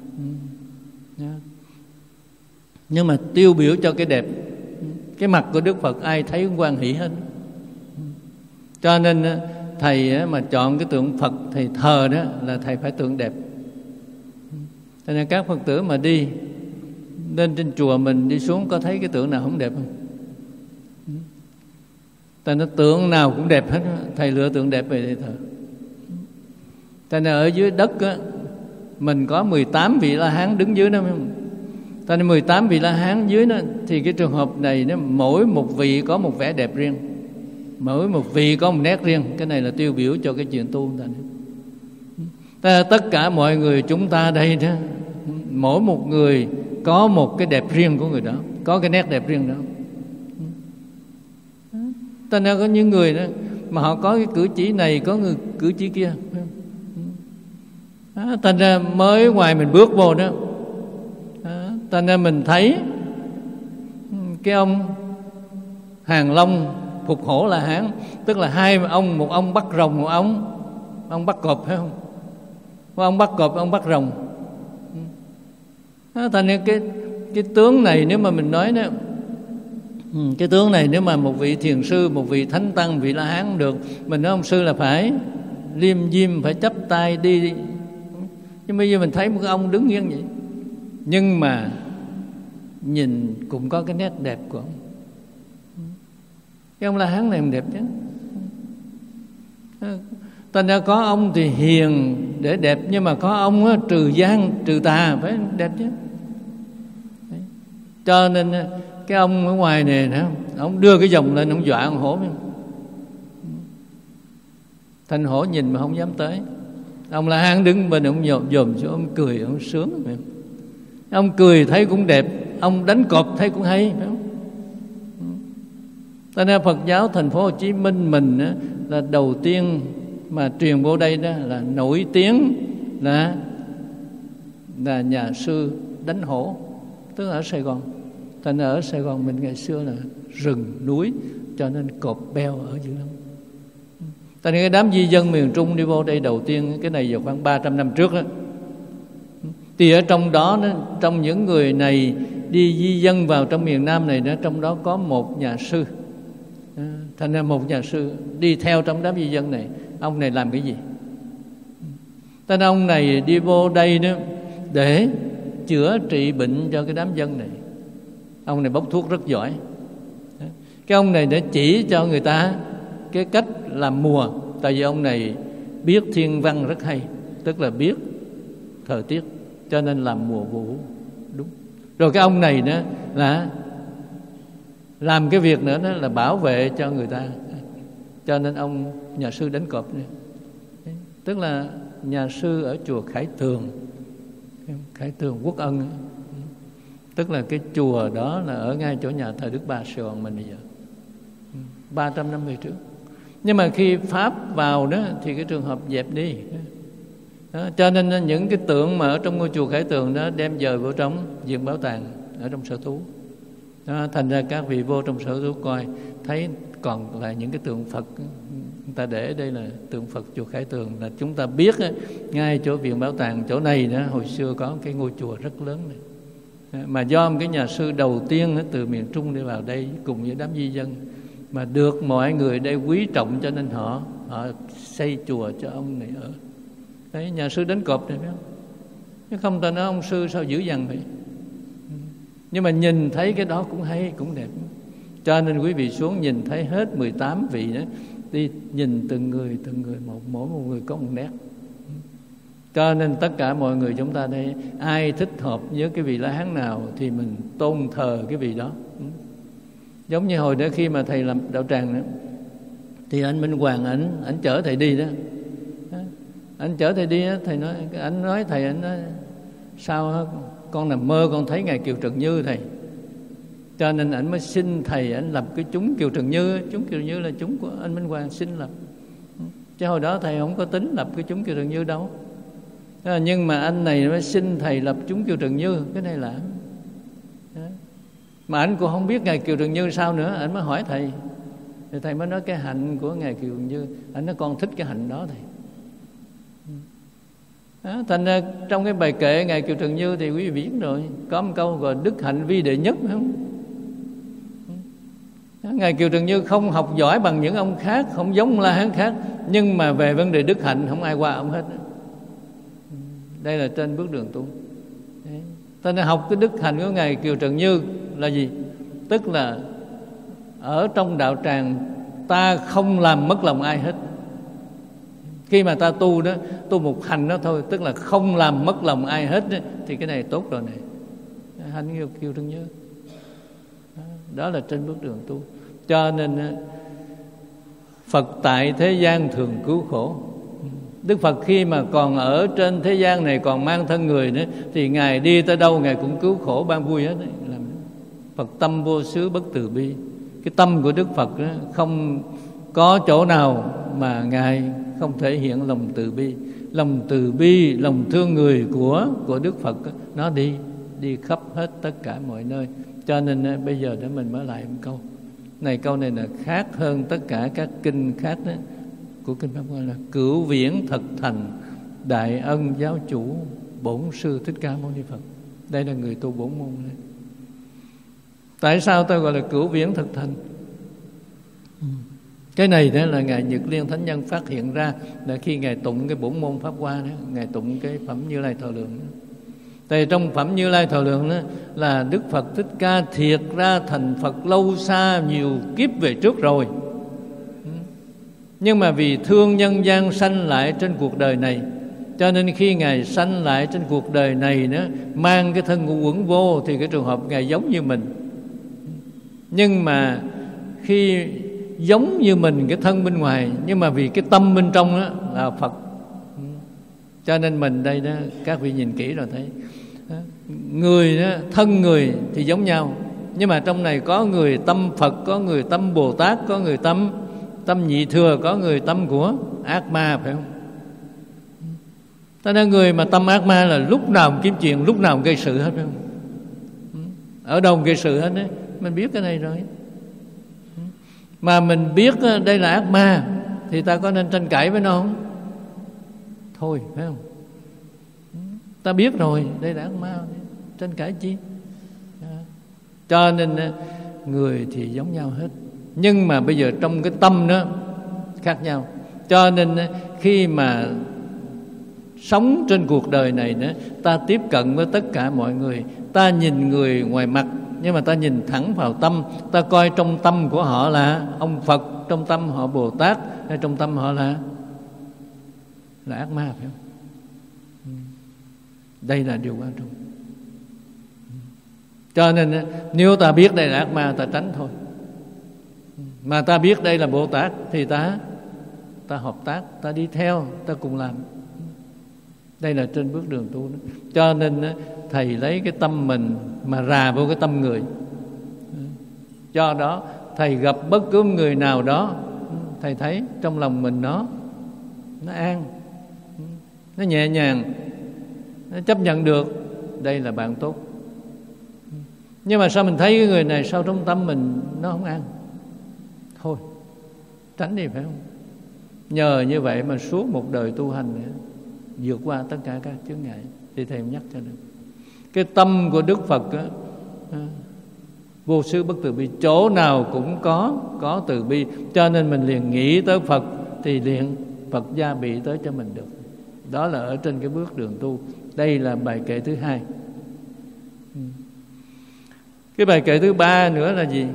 Nhưng mà tiêu biểu cho cái đẹp. Cái mặt của Đức Phật ai thấy cũng hoan hỷ hết. Cho nên thầy mà chọn cái tượng Phật thầy thờ đó là thầy phải tượng đẹp. Cho nên các Phật tử mà đi lên trên chùa mình đi xuống có thấy cái tượng nào không đẹp không? Tại nó tượng nào cũng đẹp hết, thầy lựa tượng đẹp về để thờ. Tại nên ở dưới đất á, mình có 18 vị La Hán đứng dưới đó. Tại nên 18 vị La Hán dưới đó, thì cái trường hợp này nó mỗi một vị có một vẻ đẹp riêng, mỗi một vị có một nét riêng. Cái này là tiêu biểu cho cái chuyện tu. Tất cả mọi người chúng ta đây đó, mỗi một người có một cái đẹp riêng của người đó, có cái nét đẹp riêng đó. Ta nên có những người đó mà họ có cái cử chỉ này, có người cử chỉ kia. Thành ra mới ngoài mình bước vô đó, thành ra mình thấy cái ông Hàng Long Phục Hổ La Hán, tức là hai ông, một ông bắt rồng, một ông bắt cọp, phải không? Một ông bắt cọp, ông bắt rồng. Thành ra cái tướng này nếu mà mình nói đó, cái tướng này nếu mà một vị thiền sư, một vị thánh tăng, vị La Hán được, mình nói ông sư là phải liêm diêm, phải chắp tay đi. Nhưng bây giờ mình thấy một cái ông đứng nghiêng vậy, nhưng mà nhìn cũng có cái nét đẹp của ông. Cái ông La Hán này đẹp chứ. Thành ra có ông thì hiền để đẹp, nhưng mà có ông á, trừ gian trừ tà phải đẹp chứ. Đấy. Cho nên cái ông ở ngoài này nè, ông đưa cái vòng lên, ông dọa con hổ. Thành hổ nhìn mà không dám tới. Ông La Hán đứng bên, ông dòm xuống, ông cười, ông sướng. Ông cười thấy cũng đẹp, ông đánh cọp thấy cũng hay, phải không? Cho nên Phật giáo thành phố Hồ Chí Minh mình á, là đầu tiên mà truyền vô đây đó là nổi tiếng là nhà sư đánh hổ, tức là ở Sài Gòn. Thành ra ở Sài Gòn mình ngày xưa là rừng núi, cho nên cọp beo ở dữ lắm. Tại nên cái đám di dân miền Trung đi vô đây đầu tiên, cái này vào khoảng 300 năm trước đó, thì ở trong đó, trong những người này đi di dân vào trong miền Nam này đó, trong đó có một nhà sư. Thành ra một nhà sư đi theo trong đám di dân này. Ông này làm cái gì? Tên ông này đi vô đây đó để chữa trị bệnh cho cái đám dân này. Ông này bốc thuốc rất giỏi. Cái ông này để chỉ cho người ta cái cách làm mùa. Tại vì ông này biết thiên văn rất hay, tức là biết thời tiết, cho nên làm mùa vụ đúng. Rồi cái ông này đó là làm cái việc nữa đó là bảo vệ cho người ta. Cho nên ông nhà sư đánh cọp này, tức là nhà sư ở chùa Khải Tường Quốc Ân, tức là cái chùa đó là ở ngay chỗ nhà thờ Đức Bà Sài Gòn mình bây giờ, 300 năm về trước. Nhưng mà khi Pháp vào đó thì cái trường hợp dẹp đi đó, cho nên những cái tượng mà ở trong ngôi chùa Khải Tường đó đem dời vào trong viện bảo tàng ở trong sở thú đó. Thành ra các vị vô trong sở thú coi thấy còn lại những cái tượng Phật, người ta để đây là tượng Phật chùa Khải Tường, là chúng ta biết ngay chỗ viện bảo tàng chỗ này đó, hồi xưa có cái ngôi chùa rất lớn này, mà do một cái nhà sư đầu tiên từ miền Trung đi vào đây cùng với đám di dân mà được mọi người đây quý trọng, cho nên họ xây chùa cho ông này ở. Đấy, nhà sư đánh cọp này phải không? Chứ không ta nói ông sư sao dữ dằn vậy. Nhưng mà nhìn thấy cái đó cũng hay, cũng đẹp. Cho nên quý vị xuống nhìn thấy hết 18 vị đó, đi nhìn từng người mỗi một người có một nét. Cho nên tất cả mọi người chúng ta đây, ai thích hợp với cái vị La Hán nào thì mình tôn thờ cái vị đó. Giống như hồi đó khi mà thầy làm đạo tràng đó, thì anh Minh Hoàng ảnh chở thầy đi đó. Anh chở thầy đi đó, thầy nói, anh nói thầy, anh nói sao con nằm mơ con thấy ngài Kiều Trần Như thầy. Cho nên ảnh mới xin thầy, ảnh lập cái chúng Kiều Trần Như. Chúng Kiều Trần Như là chúng của anh Minh Hoàng xin lập. chứ hồi đó thầy không có tính lập cái chúng Kiều Trần Như đâu. Nhưng mà anh này mới xin thầy lập chúng Kiều Trần Như, cái này là mà anh cũng không biết ngài Kiều Trần Như sao nữa, anh mới hỏi thầy, thì thầy mới nói cái hạnh của ngài Kiều Trần Như, anh nói con thích cái hạnh đó thầy. Đó, thành ra trong cái bài kệ ngài Kiều Trần Như thì quý vị biết rồi, có một câu gọi đức hạnh vi đệ nhất, phải không? Ngài Kiều Trần Như không học giỏi bằng những ông khác, không giống La Hán khác, nhưng mà về vấn đề đức hạnh không ai qua ông hết. Đây là trên bước đường tu. Ta nên học cái đức hạnh của ngài Kiều Trần Như là gì? Tức là ở trong đạo tràng ta không làm mất lòng ai hết. Khi mà ta tu đó, tu một hành đó thôi, tức là không làm mất lòng ai hết đó, thì cái này tốt rồi này. Hạnh Kiều Trần Như đó là trên bước đường tu. Cho nên Phật tại thế gian thường cứu khổ. Đức Phật khi mà còn ở trên thế gian này, còn mang thân người nữa, thì ngài đi tới đâu ngài cũng cứu khổ ban vui hết đấy. Làm Phật tâm vô xứ bất từ bi. Cái tâm của Đức Phật đó, không có chỗ nào mà ngài không thể hiện lòng từ bi. Lòng từ bi, lòng thương người của Đức Phật đó, nó đi khắp hết tất cả mọi nơi. Cho nên bây giờ để mình mở lại một câu này. Câu này là khác hơn tất cả các kinh khác đó, của kinh Pháp Hoa, là cửu viễn thật thành đại ân giáo chủ bổn sư Thích Ca Mâu Ni Phật. Đây là người tu bổn môn này. Tại sao tôi gọi là cửu viễn thật thành? Cái này đó là ngài Nhật Liên Thánh Nhân phát hiện ra là khi ngài tụng cái bổn môn Pháp Hoa đó, ngài tụng cái phẩm Như Lai Thọ Lượng đó. Tại trong phẩm Như Lai Thọ Lượng đó là Đức Phật Thích Ca thiệt ra thành Phật lâu xa nhiều kiếp về trước rồi. Nhưng mà vì thương nhân gian sanh lại trên cuộc đời này, cho nên khi ngài sanh lại trên cuộc đời này nữa, mang cái thân ngũ uẩn vô, thì cái trường hợp ngài giống như mình. Nhưng mà khi giống như mình cái thân bên ngoài, nhưng mà vì cái tâm bên trong đó là Phật. Cho nên mình đây đó, các vị nhìn kỹ rồi thấy người đó, thân người thì giống nhau, nhưng mà trong này có người tâm Phật, có người tâm Bồ Tát, có người tâm nhị thừa, có người tâm của ác ma, phải không? Cho nên người mà tâm ác ma là lúc nào kiếm chuyện, lúc nào gây sự hết, phải không? Ở đâu gây sự hết đấy. Mình biết cái này rồi. Mà mình biết đây là ác ma thì ta có nên tranh cãi với nó không? Thôi, phải không? Ta biết rồi, đây là ác ma, tranh cãi chi? Cho nên người thì giống nhau hết, nhưng mà bây giờ trong cái tâm đó khác nhau. Cho nên khi mà sống trên cuộc đời này nữa, ta tiếp cận với tất cả mọi người, ta nhìn người ngoài mặt, nhưng mà ta nhìn thẳng vào tâm. Ta coi trong tâm của họ là ông Phật, trong tâm họ Bồ Tát, hay trong tâm họ là ác ma, phải không? Đây là điều quan trọng. Cho nên nếu ta biết đây là ác ma, ta tránh thôi. Mà ta biết đây là Bồ Tát thì ta hợp tác, ta đi theo, ta cùng làm. Đây là trên bước đường tu đó. Cho nên thầy lấy cái tâm mình mà rà vô cái tâm người. Do đó thầy gặp bất cứ người nào đó, thầy thấy trong lòng mình nó an, nó nhẹ nhàng, nó chấp nhận được, đây là bạn tốt. Nhưng mà sao mình thấy cái người này sao trong tâm mình nó không an? Thôi, tránh đi, phải không? Nhờ như vậy mà suốt một đời tu hành nữa, vượt qua tất cả các chướng ngại. Thì thầy nhắc cho được. Cái tâm của Đức Phật á, vô xứ bất từ bi, chỗ nào cũng có từ bi. Cho nên mình liền nghĩ tới Phật thì liền Phật gia bị tới cho mình được. Đó là ở trên cái bước đường tu. Đây là bài kệ thứ hai. Cái bài kệ thứ ba nữa là gì?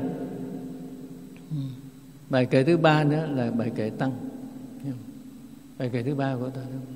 Bài kệ thứ ba nữa là bài kệ tăng. Bài kệ thứ ba của ta đó.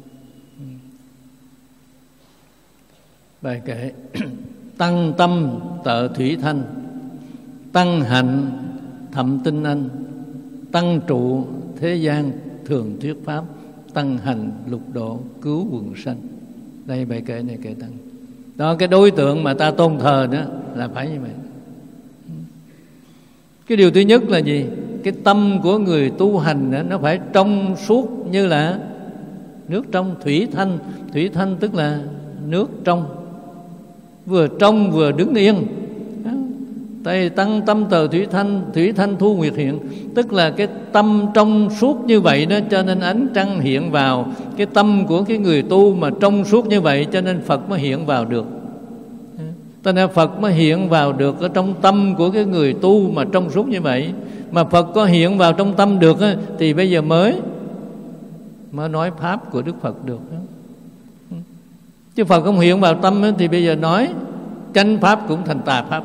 Bài kệ tăng tâm tợ thủy thanh, tăng hạnh thậm tinh anh, tăng trụ thế gian thường thuyết pháp, tăng hành lục độ cứu quần sanh. Đây bài kệ này kệ tăng. Đó, cái đối tượng mà ta tôn thờ đó là phải như vậy. Cái điều thứ nhất là gì? cái tâm của người tu hành nó phải trong suốt như là nước trong, thủy thanh. Thủy thanh tức là nước trong, trong vừa đứng yên. Tây tăng tâm tờ thủy thanh thu nguyệt hiện, tức là cái tâm trong suốt như vậy đó, cho nên ánh trăng hiện vào cái tâm của cái người tu mà trong suốt như vậy, cho nên Phật mới hiện vào được. Cho nên Phật mới hiện vào được ở trong tâm của cái người tu mà trong suốt như vậy. Mà Phật có hiện vào trong tâm được thì bây giờ mới nói pháp của Đức Phật được. Chứ Phật không hiện vào tâm thì bây giờ nói chánh pháp cũng thành tà pháp.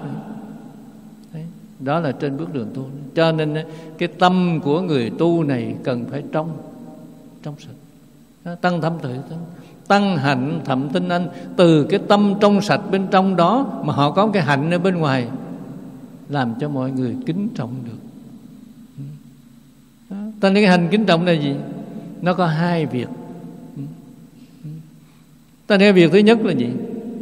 Đó là trên bước đường tu. Cho nên cái tâm của người tu này cần phải trong sạch. Tăng thâm tự tăng hạnh thậm tinh anh. Từ cái tâm trong sạch bên trong đó mà họ có cái hạnh ở bên ngoài, làm cho mọi người kính trọng được. Ta nói cái hành kính trọng là gì? Nó có hai việc. Ta nói việc thứ nhất là gì?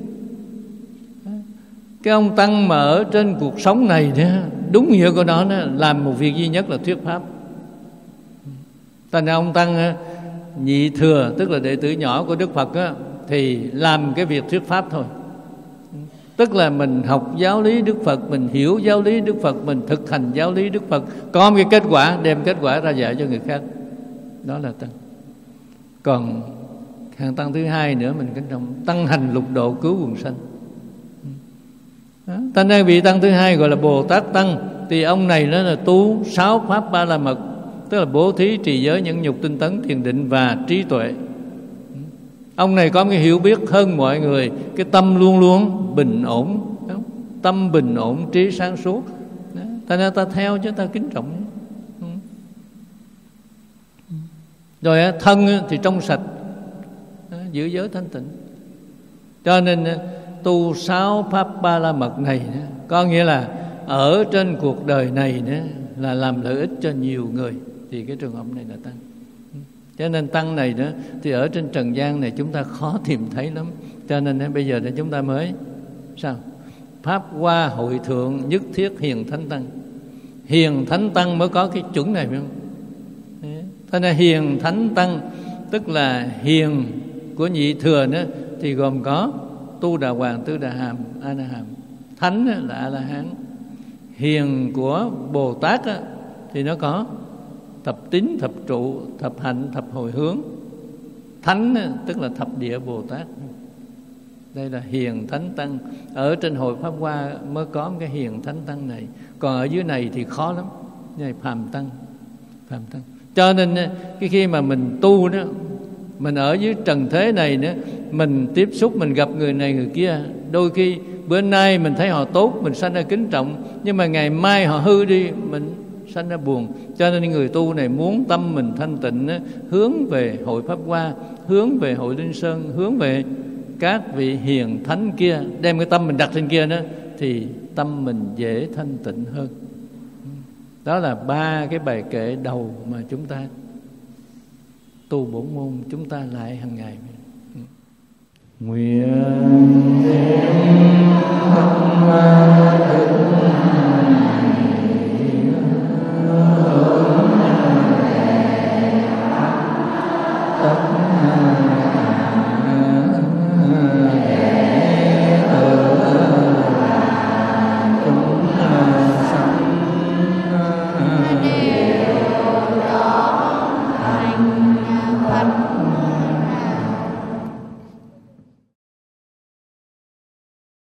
Cái ông tăng mà ở trên cuộc sống này đó, đúng nghĩa của nó làm một việc duy nhất là thuyết pháp. Ta nói ông tăng nhị thừa, tức là đệ tử nhỏ của Đức Phật thì làm cái việc thuyết pháp thôi. Tức là mình học giáo lý Đức Phật, mình hiểu giáo lý Đức Phật, mình thực hành giáo lý Đức Phật, có một cái kết quả, đem kết quả ra dạy cho người khác. Đó là tăng. Còn hàng tăng thứ hai nữa mình kính trọng, tăng hành lục độ cứu quần sanh. Ta nói vị tăng thứ hai gọi là Bồ Tát Tăng, thì ông này nó là tu 6 pháp ba la mật, tức là bố thí, trì giới, nhẫn nhục, tinh tấn, thiền định và trí tuệ. Ông này có cái hiểu biết hơn mọi người, cái tâm luôn luôn bình ổn, tâm bình ổn, trí sáng suốt. Ta nên ta theo chứ ta kính trọng. Rồi thân thì trong sạch, giữ giới thanh tịnh. Cho nên tu 6 pháp ba la mật này có nghĩa là ở trên cuộc đời này là làm lợi ích cho nhiều người, thì cái trường hợp này là tăng. Cho nên tăng này nữa thì ở trên trần gian này chúng ta khó tìm thấy lắm. Cho nên bây giờ thì chúng ta mới sao? Pháp hoa hội thượng nhất thiết hiền thánh tăng. Hiền thánh tăng mới có cái chuẩn này phải không? Thế nên hiền thánh tăng tức là hiền của nhị thừa nữa thì gồm có Tu Đà Hoàng, Tư Đà Hàm, A Na Hàm. Thánh là A La Hán. Hiền của Bồ Tát thì nó có thập tín, thập trụ, thập hạnh, thập hồi hướng. Thánh tức là thập địa Bồ Tát. Đây là hiền thánh tăng. Ở trên hội Pháp Hoa mới có cái hiền thánh tăng này. Còn ở dưới này thì khó lắm. Này phàm tăng. Cho nên cái khi mà mình tu đó, mình ở dưới trần thế này nữa, mình tiếp xúc, mình gặp người này người kia, đôi khi bữa nay mình thấy họ tốt, mình sanh ra kính trọng, nhưng mà ngày mai họ hư đi, mình sanh ra buồn. Cho nên người tu này muốn tâm mình thanh tịnh, hướng về hội Pháp Hoa, hướng về hội Linh Sơn, hướng về các vị hiền thánh kia, đem cái tâm mình đặt trên kia đó, thì tâm mình dễ thanh tịnh hơn. Đó là 3 cái bài kệ đầu mà chúng ta tu bổn môn chúng ta lại hàng ngày. Nguyện